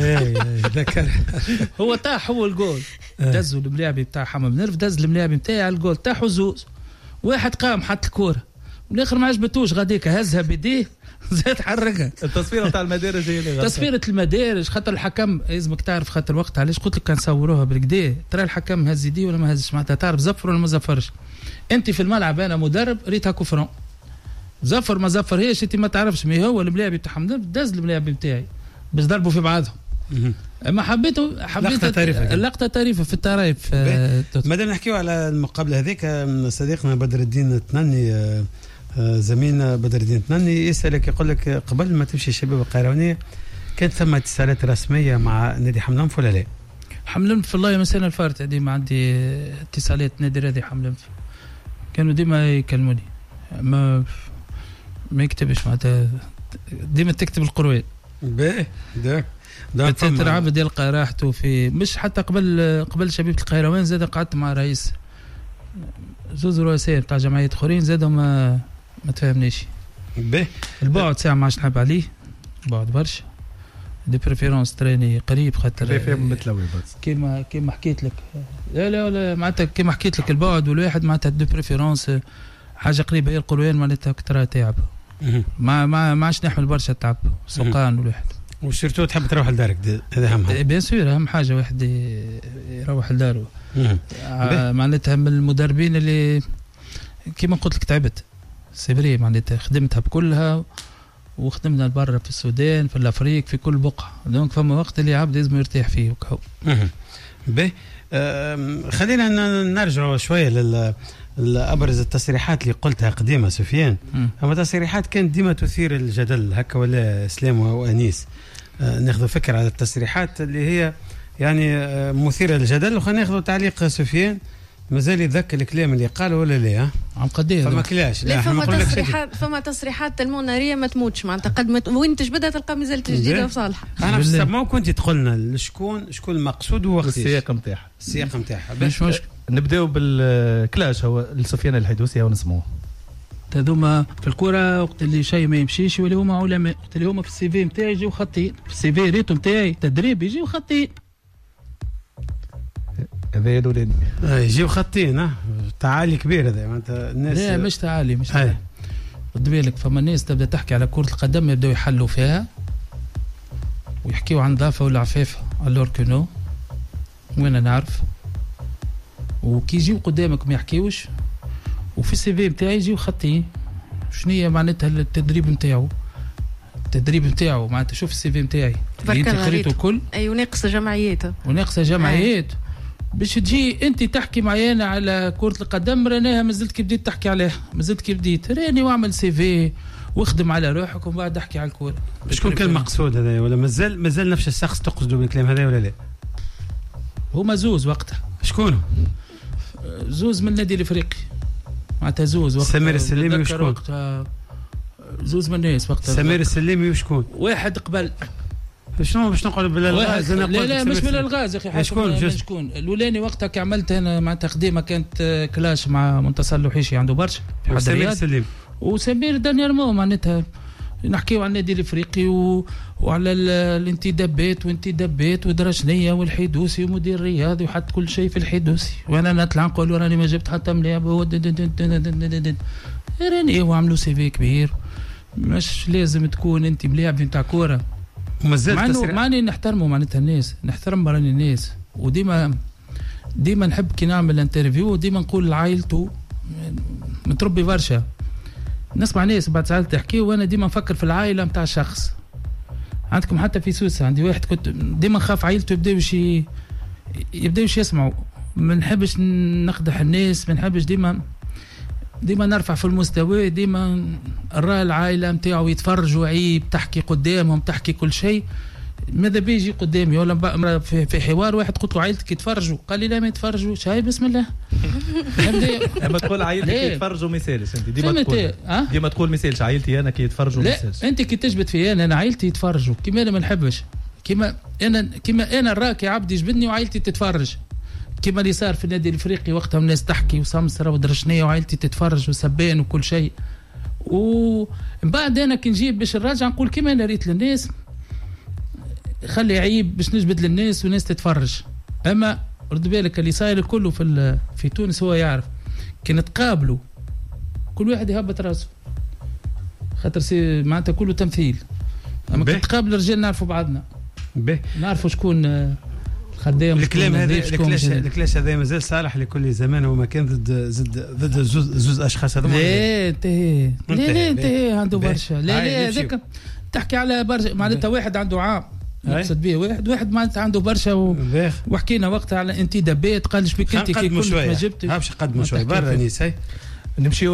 ذكرها هو طاح هو الجول دزوا الملاعب بتاع حمام نرف دز الملاعب نتاعي على الجول طاحوا زوز واحد قام حط الكرة بالاخر ما عجبتوش غاديك هزها بيديه زاد حركها. التصويره تاع المدارج هي تصويره المدارج خاطر الحكم لازمك تعرف خاطر الوقت علاش قلت لك كان صوروها بالكدا ترى الحكم هز يديه ولا ما هزش معناتها تعرف زفر ولا ما زفرش. انت في الملعب انا مدرب ريتها كفران زفر ما زفرهاش انت ما تعرفش مي هو الملاعب تاع حمد دز الملاعب نتاعي باش ضربوا في بعضهم. اما حبيت اللقطه طريفه في الطرايف. مادام نحكيو على المقابله هذيك صديقنا بدر الدين تنني زميلنا بدر الدين تنني يسالك يقول لك قبل ما تمشي الشباب القيروانيه كانت ثم اتصالات رسميه مع نادي حملنف ولا لا؟ حملنف والله من السنه الفارطه ديما عندي اتصالات نادي رياضي حملنف كانوا ديما يكلموني ما يكتبش معناتها ديما تكتب القروان. باهي ده العبد يلقى راحته في مش حتى قبل شبيبه القيروان زاد قعدت مع رئيس زوز رؤساء بتاع جمعيات اخرين زادوا ما تفهمنيش. البعد ساعه ما عادش نحب عليه بعد برشا دي بريفيرونس تريني قريب خاطر متلوي بس كيما حكيت لك لا معناتها كيما حكيت لك البعد والواحد معناتها دي بريفيرونس حاجه قريبه هي القروان معناتها كثر تعب ما عادش نحمل برشا تعب سوقان والواحد وسيرتو تحب تروح لدارك هذا اهم حاجه. بيان سور اهم حاجه واحد يروح لداره. معناتها من المدربين اللي كيما قلت لك تعبت سيفري معناتها خدمتها بكلها وخدمنا برا في السودان في الافريق في كل بقعه دونك فما وقت اللي عبد لازم يرتاح فيه وكهو. باهي خلينا نرجع شويه لابرز التصريحات اللي قلتها قديمه سفيان. اما تصريحات كانت ديما تثير الجدل هكا ولا اسلام وانيس ناخذ فكره على التصريحات اللي هي يعني مثيره للجدل وخلينا ناخذ تعليق سفيان مازال يتذكر الكلام اللي قاله ولا لا؟ عم قديه فما كلاش لا فما تصريحات المناريه ما تموتش معناتها قد وين تجبدها تلقى مازال جديده وصالحه. انا في السماء كنت تقول لنا شكون المقصود ووقت السياق نتاعها مش مشكل. نبداو بالكلاش هو لسفيان الحدوسي هو نسموه هذوما في الكره وقت اللي شيء ما يمشيش واللي هما علماء وقت اللي هما في السي في نتاعي يجيو خطين في السي في ريتو نتاعي تدريب يجيو خطين هذا يدولين يجيو خطين تعالي كبير هذا معناتها الناس لا مش تعالي خد بالك فما الناس تبدا تحكي على كرة القدم يبداو يحلوا فيها ويحكيوا عن ضعفة ولا عفافة الور كونو وين نعرف وكي يجيو قدامك ما يحكيوش وفي السي في نتاعي يجيو خطين شنو هي معناتها التدريب نتاعو معناتها شوف السي في نتاعي اللي انت قريته الكل وناقصه جمعيات باش تجي انت تحكي معايا على كرة القدم راناها مازلت كي بديت تحكي عليها مازلت كي بديت راني واعمل سي في واخدم على روحك ومن بعد احكي على الكورة. شكون كان المقصود هذا ولا مازال نفس الشخص تقصدوا بالكلام هذا ولا لا؟ هما زوز وقتها. شكون؟ زوز من النادي الافريقي معناتها زوز وقت سمير السليمي وشكون؟ زوز من الناس وقتها. سمير السليمي وشكون؟ واحد قبل. شنو باش نقعد بالالغاز؟ لا مش بالالغاز يا اخي. شكون الاولاني وقتها كي عملت انا مع تقديمه كانت كلاش مع منتصر اللوحيشي عنده برشا في حد سمير السليم وسمير دانييرمون معناتها نحكيو على النادي الافريقي وعلى الانتدابات ودرشنيه والحيدوسي ومدير الرياضي وحط كل شيء في الحيدوسي وانا نطلع نقول راني ما جبت حتى ملاعب راني وعملوا سي في كبير. مش لازم تكون انت ملاعب نتاع كوره معني نحترموا معناتها الناس نحترم راني الناس وديما نحب كي نعمل انترفيو وديما نقول لعائلته متربي برشا نسمع ناس بعد ساعات تحكي وانا ديما نفكر في العائله نتاع الشخص. عندكم حتى في سوسه عندي واحد كنت ديما نخاف عائلته يبداوش يسمعوا ما نحبش نقدح الناس ما نحبش ديما نرفع في المستوى ديما نرى العائله نتاعو يتفرجوا عيب تحكي قدامهم تحكي كل شيء ماذا بيجي قدامي ولا في حوار واحد قلت له عائلتك يتفرجوا قال لي لا ما يتفرجوا شاي بسم الله. لما تقول عائلتك يتفرجوا ما يسالش انت ديما تقول ما يسالش عائلتي انا كي يتفرجوا ما يسالش. انت كي تجبد في انا عائلتي يتفرجوا كيما انا ما نحبش كيما انا راكي عبد يجبدني وعائلتي تتفرج كيما اللي صار في النادي الافريقي وقتها الناس تحكي وسمسره ودرشنيه وعائلتي تتفرج وسبان وكل شيء ومن بعد انا كي نجيب باش نراجع نقول كيما انا ريت للناس خلي عيب باش نجبد للناس والناس تتفرج. اما رد بالك اللي صاير كله في تونس هو يعرف كي نتقابلوا كل واحد يهبط راسه خاطر معناتها كله تمثيل. اما كي نتقابل الرجال نعرفوا بعضنا نعرفوا شكون خدام. الكلام هذا الكلاش هذا مازال صالح لكل زمان ومكان ضد زوز اشخاص هذوما. لا انتهي عنده برشا. لا هذاك تحكي على برشا معناتها واحد عنده عام نقصد به واحد معناتها عنده برشا وحكينا وقتها على انتدابات قال ليش بك انت كي كنت ما جبتش باش نقدموا شويه برا نيساي. نمشيو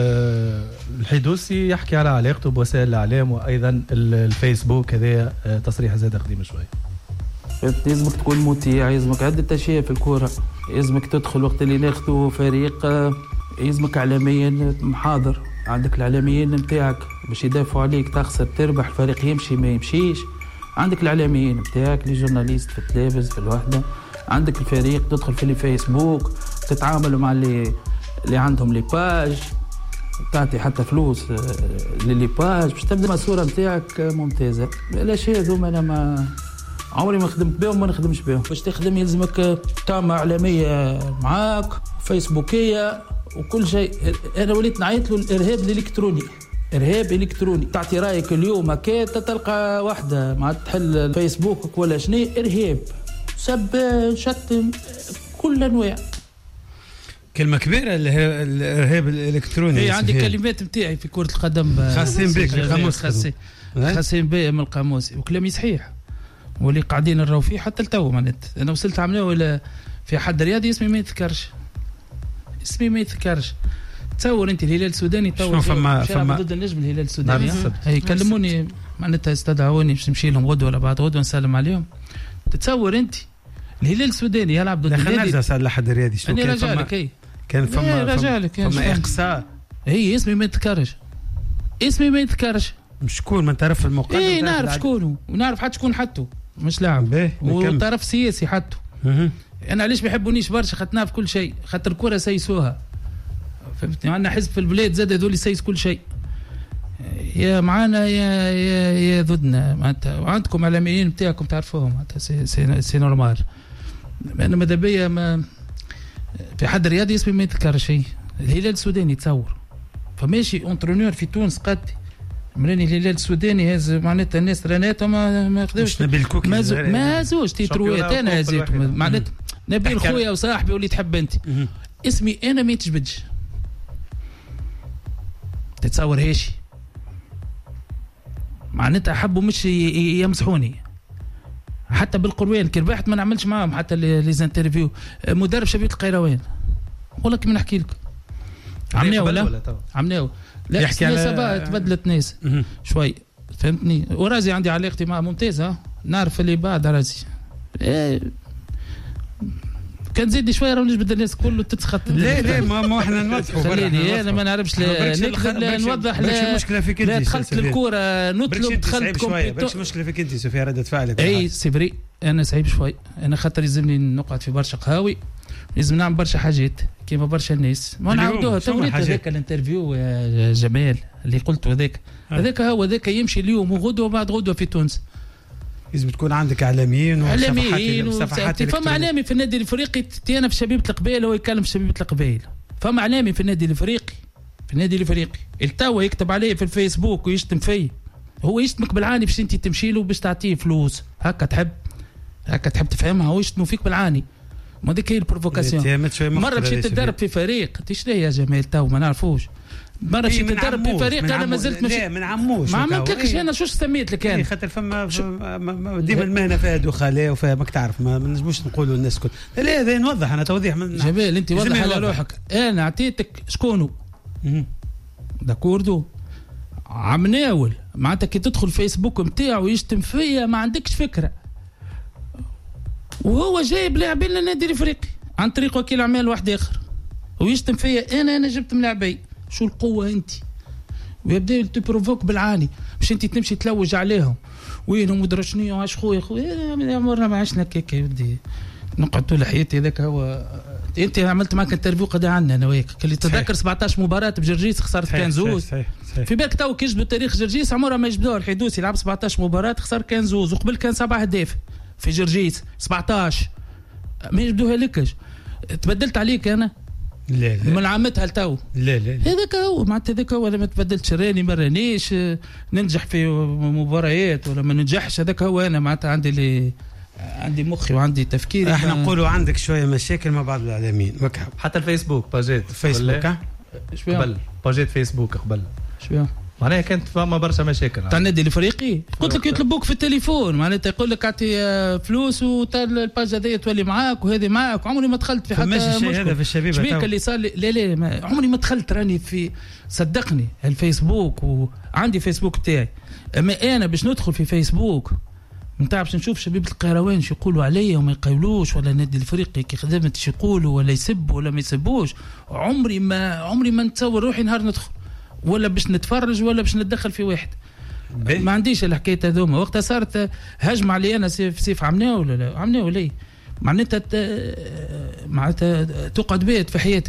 الحيدوسي يحكي على علاقته بوسائل الاعلام وايضا الفيسبوك هذا تصريح زاد قديم شويه. لازمك تكون مطيع يلزمك عدة أشياء في الكورة يلزمك تدخل وقت اللي ناخذوا فريق يلزمك إعلاميا محاضر عندك الإعلاميين نتاعك باش يدافعوا عليك تخسر تربح الفريق يمشي ما يمشيش عندك الإعلاميين نتاعك لي جورناليست في التلفز في الوحدة عندك الفريق تدخل في الفيسبوك تتعاملوا مع اللي عندهم لي باج تعطي حتى فلوس للي باج باش تبدا الصورة نتاعك ممتازة. الأشياء هذوما أنا ما عمري ما خدمت بهم ما نخدمش بهم. باش تخدم يلزمك تعمل إعلامية معاك فيسبوكية وكل شيء. أنا وليت نعيط له الإرهاب الإلكتروني إرهاب إلكتروني تعطي رأيك اليوم هكا تلقى واحدة مع تحل الفيسبوك ولا شنو إرهاب سب شتم كل أنواع. كلمة كبيرة الإرهاب الإلكتروني. إيه عندي كلمات متاعي في كرة القدم خاصين بك القاموس خاصين بي من القاموس وكلامي صحيح واللي قاعدين نراو فيه حتى التو معناتها انا وصلت عملوه ولا في حد رياضي اسمي ما يتذكرش تصور انت الهلال السوداني تو فما ضد النجم الهلال السوداني هي كلموني معناتها استدعوني باش نمشي لهم غدوه ولا بعد غدوه نسلم عليهم. تتصور انت الهلال السوداني يلعب ضد النادي. خلينا نرجع لحد الرياضي شنو كان فما كان فما اقصاء هي اسمي ما يتذكرش شكون ما تعرف المقدم. ايه نعرف شكونه ونعرف حتى شكون حطه مش لاعب وطرف سياسي حطه. انا علاش ما يحبونيش برشا خاطر نعرف كل شيء خاطر الكره سيسوها فهمتني. عندنا حزب في البلاد زاد هذول يسيس كل شيء يا معانا يا ضدنا معناتها وعندكم اعلاميين نتاعكم تعرفوهم معناتها سي نورمال. انا ماذا بيا ما في حد رياضي اسمي ما يتذكر شيء. الهلال السوداني تصور فماشي اونترونور في تونس قد مراني الهلال السوداني هذا معناتها الناس راناتهم ما يقدروش ما زوج تيتروات انا هزيتهم معناتها نبيل خويا وصاحبي واللي تحب انت اسمي انا ما يتجبدش. تتصور هيشي معناتها حبوا مش يمسحوني حتى بالقروان كي ربحت ما نعملش معاهم حتى لي زانترفيو. مدرب شبيبة القيروان والله كي نحكي لك عمناو لا يحكي على تبدلت ناس شوي فهمتني. ورازي عندي علاقتي معه ممتازه نعرف اللي بعد رازي كان زيد شويه راه نجبد الناس كله تتسخط. لا ما احنا نوضحوا. خليني انا ما نعرفش نكذب نوضح. لا المشكله فيك انت. لا دخلت للكوره نطلب دخلت برشا المشكله فيك انت سفيا ردة فعلك. اي سيبري انا صعيب شوي. انا خاطر يلزمني نقعد في برشا قهاوي، لازم نعمل برشا حاجات كيما برشا الناس ما نعاودوها. توريت هذاك الانترفيو يا جمال اللي قلته هذاك هو هذاك يمشي اليوم وغدوه بعد غدوه في تونس. لازم تكون عندك اعلاميين وصفحات. فما اعلامي في النادي الافريقي انا في شبيبه القبائل هو يتكلم في شبيبه القبائل. فما اعلامي في النادي الافريقي التوا يكتب عليه في الفيسبوك ويشتم فيه. هو يشتمك بالعاني باش انت تمشي له باش تعطيه فلوس. هكا تحب تفهمها. هو يشتموا فيك بالعاني. ما ديك هي البروفوكاسيون. مره مشيت تدرب في فريق تشري يا جمال تو ما نعرفوش. مرة مشيت تدرب في فريق انا ما زلت لا من عموش ما عملتلكش انا شو سميت لك انا خاطر فما ديما المهنه فيها دخلاء وفيها ماك تعرف ما نجموش نقولوا الناس الكل. لا هذا نوضح انا توضيح من جمال انت وضح على روحك. انا اعطيتك شكونه داكوردو عم ناول معناتها كي تدخل فيسبوك نتاعو يشتم فيا ما عندكش فكره. وهو جايب لاعبين للنادي الافريقي عن طريق وكيل اعمال واحد اخر ويشتم فيا. انا جبت ملاعبي شو القوه انت ويبدا تبروفوك بالعاني باش انت تمشي تلوج عليهم وينهم ودرشني وعاش خويا يا عمرنا ما عشنا كيك يا ودي نقعد طول حياتي. هذاك هو انت عملت معك انترفيو قد عنا انا وياك اللي تذكر 17 مباراه بجرجيس خسرت كان زوز. في بالك تو كيجبدوا تاريخ جرجيس عمره ما يجبدوه. الحدوثي لعب 17 مباراه خسر كان زوز وقبل كان 7 أهداف في جرجيس 17 ما يجبدوها لكش. تبدلت عليك انا لا من عمتها لتو. لا هذاك هو معناتها هذاك هو. لما تبدلتش راني ما رانيش ننجح في مباريات ولا ما ننجحش. هذاك هو انا معناتها عندي مخي وعندي تفكيري. احنا نقولوا عندك شويه مشاكل مع بعض الاعلاميين وكهو. حتى الفيسبوك باجات فيسبوك قبل باجات فيسبوك قبل شويه معناها كانت فما برشا مشاكل تاع النادي الافريقي. قلت لك يطلبوك في التليفون معناتها يقول لك اعطي فلوس والباج هذه تولي معاك وهذه معاك. عمري ما دخلت في حتى مشكل هذا في الشبيبه. شبيك اللي صار لي لا عمري ما دخلت راني في صدقني الفيسبوك وعندي فيسبوك تاعي. اما انا باش ندخل في فيسبوك نتاع باش نشوف شبيبه القيروان شو يقولوا عليا وما يقولوش ولا النادي الافريقي كي خدمت شو يقولوا ولا يسبوا ولا ما يسبوش. عمري ما نتصور روحي نهار ندخل ولا باش نتفرج ولا باش نتدخل في واحد. ما عنديش الحكايه هذوما. وقتها صارت هجمه علي انا سيف عمناه ولا لا عمناه ولا معناتها تقعد بيت في حياتك.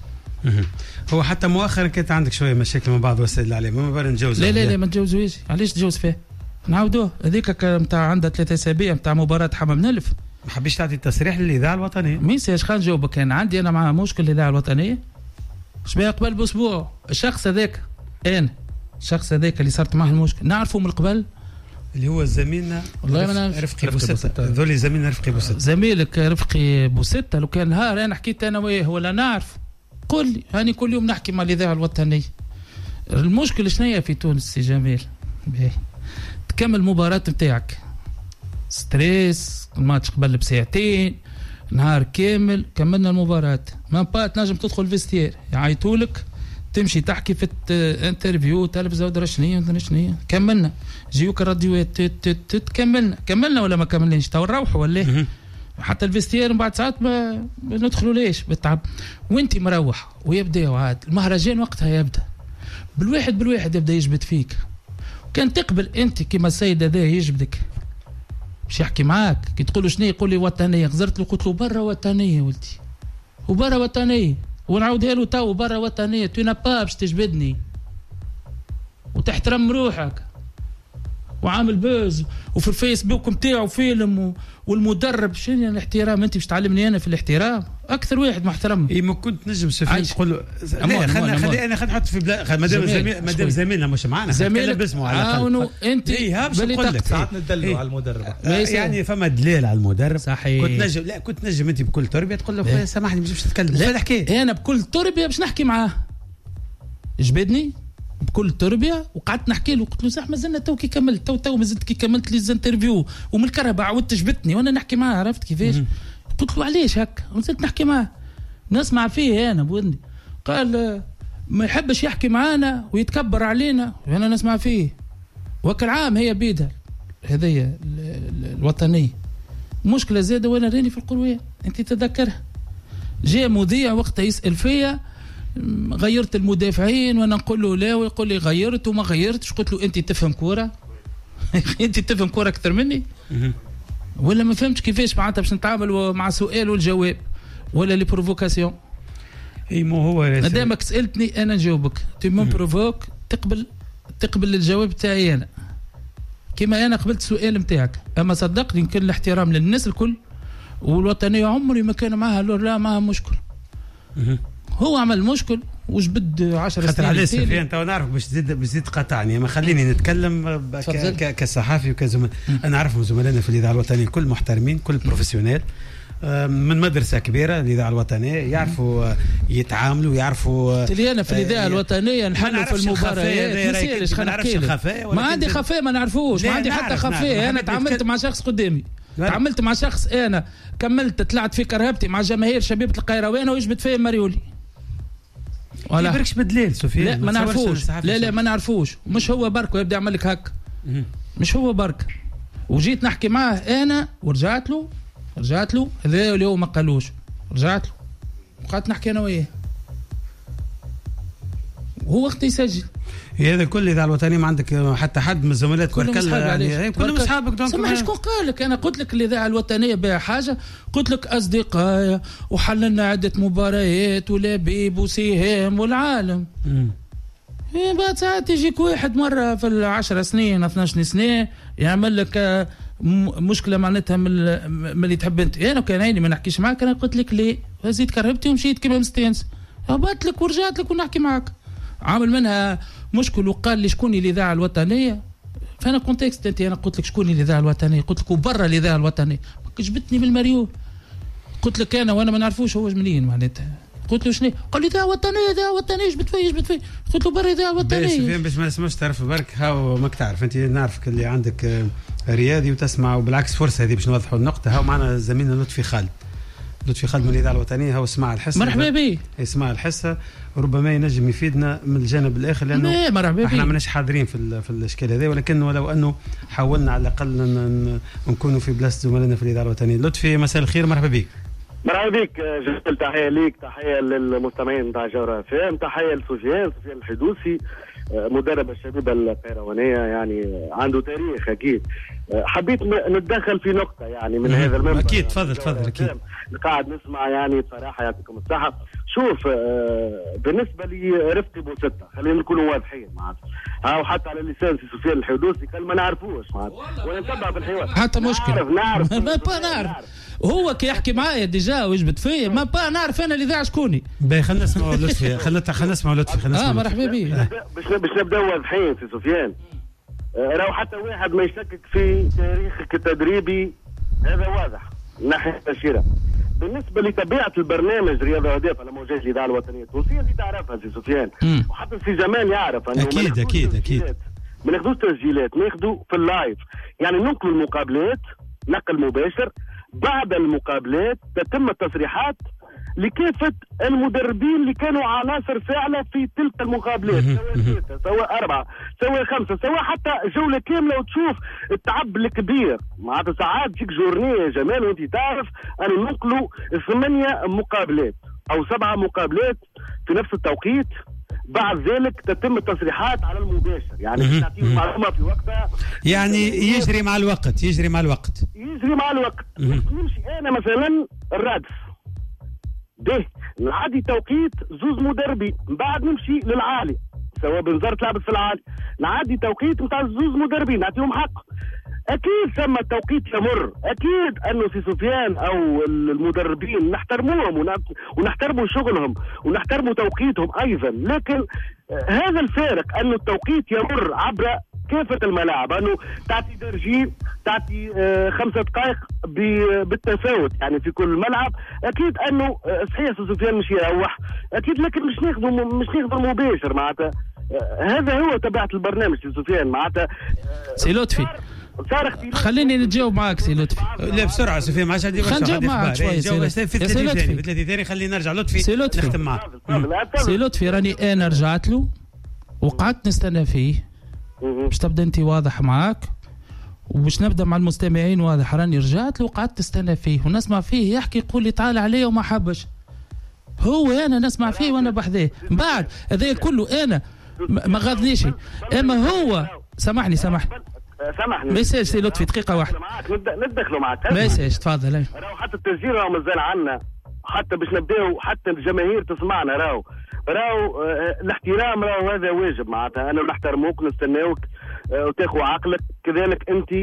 هو حتى مؤخرا كانت عندك شويه مشاكل مع بعض وسائل الاعلام ما بقى نتجوز. لا ما تجوزوش. علاش تجوز فيه؟ نعاودوه. هذيك نتاع عندها 3 أسابيع نتاع مباراه حمام نلف. ما حبيش تعطي تصريح للاذاعه الوطنيه. مين سياش خان جاوبك. كان عندي انا مع مشكل الاذاعه الوطنيه شبيه قبل باسبوع. الشخص هذاك اللي صارت معه المشكل نعرفه من قبل اللي هو زميلنا والله رفقي بوستة. ذولي زميلنا رفقي بوستة. زميلك رفقي بوستة لو كان نهار انا حكيت انا وياه ولا نعرف قل لي. هاني كل يوم نحكي مع الاذاعه الوطنيه. المشكل شنية في تونس سي جميل؟ تكمل المباراة نتاعك ستريس الماتش قبل بساعتين نهار كامل كملنا المباراة ما بقى تنجم تدخل فيستير يعيطولك تمشي تحكي في انترفيو تلفزة ودرا شنية كملنا جيوك الراديوات كملنا ولا ما كملناش تو نروحوا ولا حتى الفيستير من بعد ساعات ما ندخلوا ليش بالتعب وانت مروح ويبدا عاد المهرجان وقتها يبدا بالواحد يبدا يجبد فيك. كان تقبل انت كما السيد هذا يجبدك باش يحكي معاك كي تقول له شنو يقول لي وطنيه غزرت له قلت له برا وطنيه ولدي وبرا وطنيه ونعاودها له تو برا وطنيه تو با باش تجبدني وتحترم روحك وعامل بوز وفي الفيسبوك نتاعو فيلم والمدرب شنو الاحترام انت باش تعلمني انا في الاحترام اكثر واحد محترم. اي ما كنت نجم سفيان تقول له خلي انا نحط في مادام زميلنا مش معنا زميلك باسمه على انت باللي نقول لك ساعات ندلوا على المدرب يعني فما دليل على المدرب صحيح. كنت نجم انت بكل تربيه تقول له خويا سامحني مش تتكلم لا الحكايه انا بكل تربيه باش نحكي معاه جبدني بكل تربيه وقعدت نحكي له قلت له صح مازلنا تو كي كملت تو مازلت كي كملت لي زانترفيو ومن الكهرباء عاودت جبتني وانا نحكي معاه عرفت كيفاش قلت له علاش هكا مازلت نحكي معاه نسمع فيه انا بودني قال ما يحبش يحكي معانا ويتكبر علينا وانا نسمع فيه وكل عام هي بيدها هذه الوطنيه مشكله زاده وانا راني في القرويه انت تذكرها جاء مذيع وقتها يسال فيا غيرت المدافعين وانا نقول له لا، ويقول لي غيرت وما غيرتش. قلت له انت تفهم كوره؟ انت تفهم كوره اكثر مني ولا ما فهمتش كيفاش معناتها باش نتعامل مع سؤال والجواب ولا لي بروفوكاسيون؟ اي مو هو مادامك سالتني انا نجاوبك، تي مون بروفوك تقبل الجواب تاعي انا كما انا قبلت السؤال نتاعك. اما صدقني كل الاحترام للناس الكل والوطنيه عمري ما كان معها لا معها مشكل. هو عمل مشكل وجبد 10 سنين. خاطر على سفيان تو نعرفك باش تزيد تقاطعني، ما خليني نتكلم كصحافي وكزملاء. انا اعرفهم زملائنا في الاذاعه الوطنيه الكل محترمين، كل بروفيسيونيل من مدرسه كبيره الاذاعه الوطنيه، يعرفوا يتعاملوا يعرفوا. انا في الاذاعه الوطنيه نحلوا في المباريات. ما عندي خفاء ما نعرفوش، ما عندي حتى خفاء. انا تعاملت مع شخص قدامي، تعاملت مع شخص انا كملت طلعت في كرهبتي مع جماهير شبيبه القيروان ويجبد فيا مريولي. ولا بركش بدليل سفيان؟ لا ما نعرفوش، لا ما نعرفوش. مش هو برك ويبدا يعمل لك هكا، مش هو برك. وجيت نحكي معاه انا ورجعت له هذا اللي هو ما قالوش، رجعت له وقعدت نحكي انا وياه وهو وقت يسجل. هذا كل اذاعه الوطنيه ما عندك حتى حد من الزملاء كلهم اصحابك دونك سامح شكون قال لك؟ انا قلت لك الاذاعه الوطنيه بها حاجه، قلت لك اصدقائي وحللنا عده مباريات ولبيب وسهام والعالم. بعد ساعات يجيك واحد مره في 10 سنين 12 سنه يعمل لك مشكله معناتها من اللي تحب انت. انا كان عيني ما نحكيش معاك، انا قلت لك ليه زيد كرهبتي ومشيت كما مستانس، هبطت لك ورجعت لك ونحكي معاك. عامل منها مشكل وقال لي شكون الاذاعه الوطنيه، فانا كونتكست انت انا قلت لك شكون الاذاعه الوطنيه، قلت لك وبرا الاذاعه الوطنيه جبتني بالمليون. قلت لك انا وانا ما نعرفوش هو منين معناتها. قلت له شنو؟ قال لي اذاعه وطنيه جبت فيه. قلت له برا اذاعه وطنيه. باش ما نسمعش تعرف برك هاو ماك تعرف انت، نعرفك اللي عندك رياضي وتسمع، وبالعكس فرصه هذه باش نوضحوا النقطه. هاو معنا زميلنا لطفي خالد من الاذاعه الوطنيه، هو سمع الحصه. مرحبا به. يسمع الحصه وربما ينجم يفيدنا من الجانب الاخر، لانه مرحبا احنا ماناش حاضرين في الاشكال هذا، ولكن ولو انه حاولنا على الاقل نكونوا في بلاصه زملائنا في الاذاعه الوطنيه. لطفي مساء الخير، مرحبا بك. مرحبا بك جزيل تحيه ليك، تحيه للمستمعين نتاع جوهرة FM، تحيه لسفيان الحدوسي مدرب الشبيبه القيروانيه، يعني عنده تاريخ اكيد. حبيت نتدخل في نقطه يعني من هذا المنبر. اكيد تفضل اكيد. قاعد نسمع يعني بصراحه يعطيكم الصحه. شوف بالنسبه لي رفقي بوستة، خلينا نكونوا واضحين معناتها، وحتى على لسان سفيان الحدوسي قال ما نعرفوش معناتها، وانا نتبع في الحوار حتى مشكله نعرف نعرف هو كي يحكي معايا ديجا ويجبد فيا ما نعرف انا الاذاعه شكوني. خلينا نسمعوا لطفي، خلينا نسمعوا لطفي. مرحبا به. باش نبداو واضحين في سفيان. راهو حتى واحد ما يشكك في تاريخك التدريبي، هذا واضح من ناحيه التأشيرة. بالنسبه لطبيعه البرنامج رياضه هدف على موجات الاذاعه الوطنيه التونسيه اللي تعرفها سي سفيان، وحتى سي جمال يعرف انه اكيد ما ناخذوش تسجيلات، ناخذوا في اللايف، يعني ننقلوا المقابلات نقل مباشر. بعد المقابلات تتم التصريحات لكافة المدربين اللي كانوا عناصر فاعلة في تلك المقابلات، سواء 3 سواء 4 سواء 5 سواء حتى جولة كاملة، وتشوف التعب الكبير. معناتها ساعات تجيك جورنيه يا جمال وانت تعرف أن ننقلوا 8 مقابلات أو 7 مقابلات في نفس التوقيت. بعد ذلك تتم التصريحات على المباشر، يعني تعطيه المعلومة في وقتها، يعني يجري مع الوقت. نمشي أنا مثلا الرادف به نعدي توقيت زوز مدربين، بعد نمشي للعالي سواء بنزار تلعب في العالي، نعدي توقيت نتاع زوز مدربين نعطيهم حق. اكيد ثم التوقيت يمر، اكيد انه في سفيان او المدربين نحترموهم ونحترموا شغلهم ونحترموا توقيتهم ايضا، لكن هذا الفارق انه التوقيت يمر عبر كافة الملاعب، انه تعطي درجين، تعطي 5 دقائق بالتفاوت يعني في كل ملعب. اكيد انه صحيح سفيان مش يروح اكيد، لكن مش ناخذ مباشر معناتها. هذا هو تبعة البرنامج سفيان معناتها. سي لطفي خليني نتجاوب معاك سي لطفي. لا بسرعه سفيان ما عادش عندي خلينا نجاوب معاك شويه في 30 ثاني خلينا نرجع لطفي نختم معاه. سي لطفي راني انا رجعت له وقعدت نستنى فيه باش تبدا انت واضح معاك وباش نبدا مع المستمعين واضح. راني رجعت له وقعدت نستنى فيه ونسمع فيه يحكي يقول لي تعال عليا وما حبش. هو انا نسمع فيه وانا بحذاه من بعد هذا كله انا ما غاضنيش، اما هو سامحني ما يسالش سي لطفي دقيقه واحده ندخلوا معك ما يسالش تفضل. راهو حتى التسجيل راهو مازال عنا، حتى باش نبداو حتى الجماهير تسمعنا. راهو الاحترام راهو هذا واجب معناتها. انا نحترموك نستناوك وتاخذ عقلك كذلك انت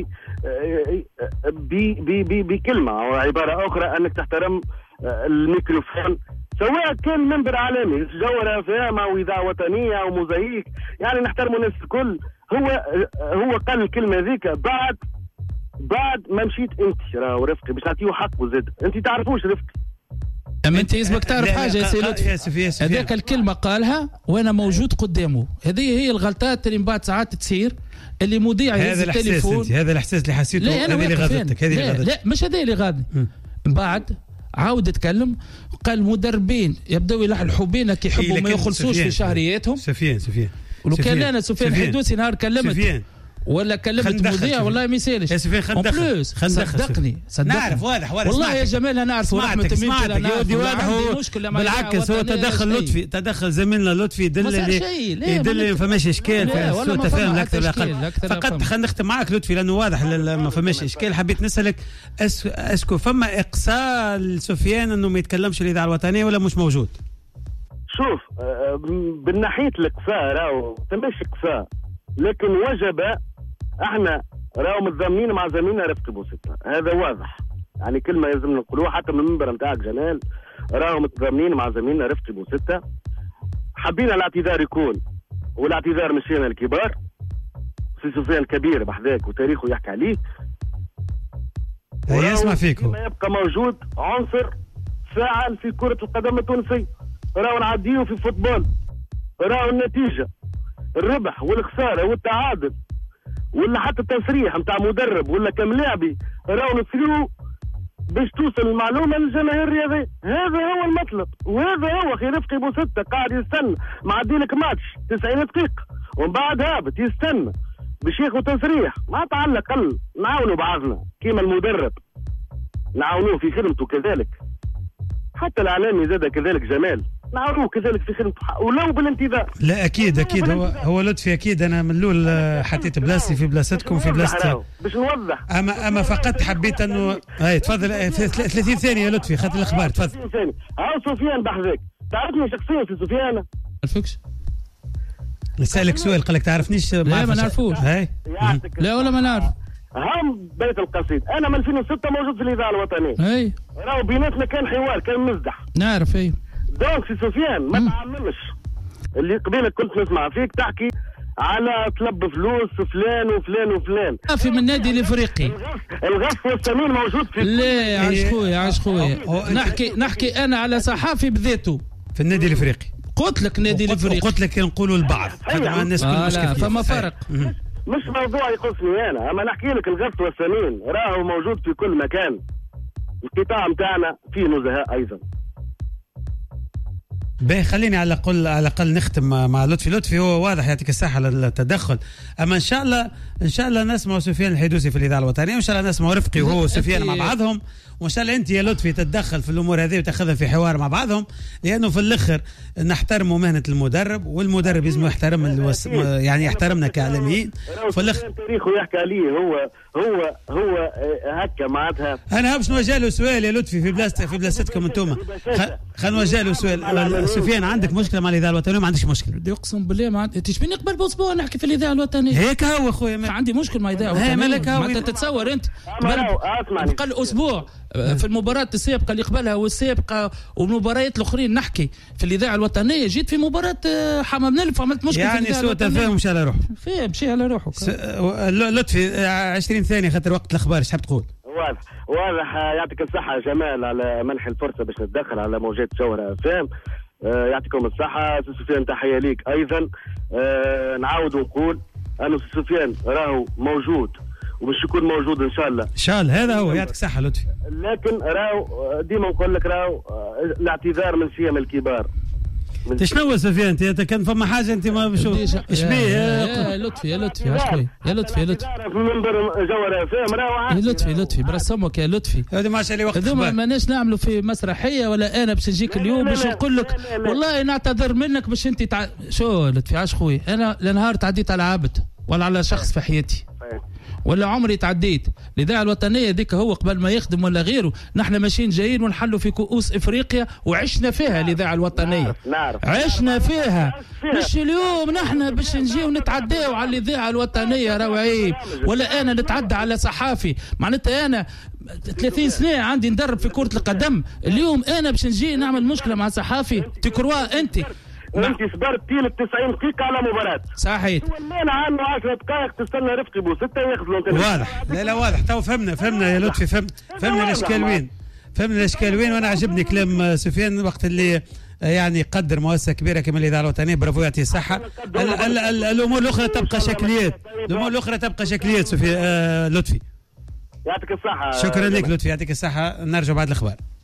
بكلمه او عباره اخرى انك تحترم الميكروفون، سواء كان منبر عالمي جوهرة فام او اذاعه وطنيه او موزايك، يعني نحترموا الناس الكل. هو قال الكلمه ذيك بعد ما مشيت انت راهو رفقي باش نعطيه حقه زاد. انت تعرفوش رفقي، اما انت يسبق تعرف حاجه يا سي لطفي، هذاك الكلمه قالها وانا موجود قدامه. هذه هي الغلطات اللي من بعد ساعات تصير، اللي مذيع يهز التليفون. هذا الاحساس اللي حسيته، هذه اللي غاضتك. لا مش هذا اللي غاضني. من بعد عاود اتكلم قال المدربين يبداو يلحلحوا بينا كي يحبوا ما يخلصوش في شهرياتهم. سفيان ولو كان انا سفيان الحدوسي نهار كلمت ولا كلمت مذيع والله ما يسالش. يا سفيان صدقني نعرف واضح والله يا جمال انا نعرف ورحمه يودي واضح. بالعكس هو تدخل زميلنا لطفي يدل ما فماش اشكال في سوء تفاهم الاكثر والاقل. فقط خلينا نختم معك لطفي لانه واضح ما فماش اشكال. حبيت نسالك اسكو فما اقصاء لسفيان انه ما يتكلمش الاذاعه الوطنيه ولا مش موجود؟ شوف بالناحيه الاقصاء راهو فماش اقصاء، لكن وجب احنا راهو متضامنين مع زميلنا رفقي بوستة، هذا واضح. يعني كلمه لازم نقولوها حتى من المنبر نتاعك جمال، راهو متضامنين مع زميلنا رفقي بوستة. حبينا الاعتذار يكون، والاعتذار مشينا الكبار، سي سفيان الكبير بحذاك وتاريخه يحكي عليه. يسمع فيك. ما يبقى موجود عنصر فاعل في كرة القدم التونسية. راهو نعديه في فوتبول، راهو النتيجة الربح والخسارة والتعادل ولا حتى التصريح نتاع مدرب ولا كم لاعبي راهو نسريو باش توصل المعلومة للجماهير الرياضية. هذا هو المطلب، وهذا هو اخي رفقي بوستة قاعد يستنى معديلك ماتش 90 دقيقة ومن بعد هابط يستنى باش ياخذ تصريح. ما على الاقل نعاونوا بعضنا كيما المدرب نعاونوه في خدمته، كذلك حتى الاعلامي زاد كذلك جمال نعاونوه كذلك في خدمته ولو بالانتظار. لا اكيد هو لطفي اكيد. انا من الاول حطيت بلاصتي في بلاصتكم في بلاصتي باش نوضح. اما فقط حبيت انه هاي تفضل 30 ثانيه يا لطفي خاطر الاخبار. تفضل 30 ثانيه. هاو سفيان بحذاك تعرفني شخصيا سي سفيان؟ عرفكش نسالك سؤال قال لك تعرفنيش؟ لا ما نعرفوش. لا ولا ما نعرف. هم بيت القصيد انا من 2006 موجود في الاذاعه الوطنيه. اي راهو بيناتنا كان حوار كان مزدح. نعرف. اي دونك سي سفيان ما تعممش. اللي قبيلك كنت نسمع فيك تحكي على طلب فلوس فلان وفلان وفلان. في من النادي الافريقي الغف والسمين موجود في. لا عاش خويا نحكي انا على صحافي بذاته في النادي الافريقي. قلت لك النادي الافريقي، قلت لك نقولوا البعض مع الناس كل فما فرق. مش موضوع يخصني انا، اما نحكي لك الغف والسمين راهو موجود في كل مكان. القطاع متاعنا فيه نزهاء ايضا. باهي خليني على الاقل نختم مع لطفي هو واضح يعطيك الصحه للتدخل. اما ان شاء الله نسمع سفيان الحدوسي في الاذاعه الوطنيه، وان شاء الله نسمع رفقي وهو وسفيان مع بعضهم، وان شاء الله انت يا لطفي تتدخل في الامور هذه وتاخذها في حوار مع بعضهم، لانه في الاخر نحترموا مهنه المدرب، والمدرب لازم يحترم يعني يحترمنا كاعلاميين. في الاخر تاريخه يحكي عليه هو هكا معناتها. انا باش نوجه له سؤال يا لطفي في بلاصتكم انتم. خلينا نوجه له سؤال. سفيان عندك مشكله مع الاذاعه الوطنيه؟ ما عندكش مشكله؟ بدي اقسم بالله ما عندي. تشبيني قبل باسبوع نحكي في الاذاعه الوطنيه هيك هو اخويا. عندي مشكله مع الاذاعه الوطنيه. ما انت تتصور انت قبل اسبوع في المباراة السابقة اللي قبلها والسابقة والمباريات الأخرين نحكي في الإذاعة الوطنية، جيت في مباراة حمام نلف عملت مشكلة يعني سوء تفاهم. مشي على روحه. مشي على روحه. لطفي 20 ثانية خاطر وقت الأخبار. ايش حاب تقول؟ واضح يعطيك الصحة جمال على منح الفرصة باش نتدخل على موجات جوهرة فهم. يعطيكم الصحة سي سفيان، تحية ليك أيضا. نعاود ونقول أنه سي سفيان راهو موجود ومش يكون موجود ان شاء الله. ان شاء الله هذا هو. يعطيك صحه لطفي. لكن راهو ديما نقول لك راهو الاعتذار من شيم الكبار. تشنو سفيان انت كان فما حاجه انت ما بشو ايش بيه يا لطفي يا لطفي يا لطفي في منبر جوهر فهم روعه يا لطفي برسمك يا لطفي هذا ما شاء وقت هذوما ماناش نعملوا في مسرحيه ولا انا باش نجيك اليوم باش نقول لك والله نعتذر منك باش انت شو لطفي عاش خويا انا لنهار تعديت على عبد ولا على شخص في حياتي ولا عمري تعديت الاذاعه الوطنيه ذيك هو قبل ما يخدم ولا غيره نحن ماشيين جايين ونحلوا في كؤوس افريقيا وعشنا فيها الاذاعه الوطنيه عشنا فيها مش اليوم نحن باش نجيو نتعداو على الاذاعه الوطنيه راهو عيب ولا انا نتعدى على صحافي معناتها انا 30 سنه عندي ندرب في كره القدم اليوم انا باش نجي نعمل مشكله مع صحافي تكروا انت صبرت طيلة 90 دقيقة على مباراة صحيح ولينا عنه 10 دقائق تستنى رفقي بوستة ياخذ واضح لا واضح تو فهمنا يا لطفي فهمنا الاشكال وين وانا عجبني كلام سفيان وقت اللي يعني قدر مؤسسة كبيرة كما الإذاعة الوطنية برافو يعطيه الصحة الأمور الأخرى تبقى شكليات سفيان لطفي يعطيك الصحة شكرا لك لطفي يعطيك الصحة نرجع بعد الأخبار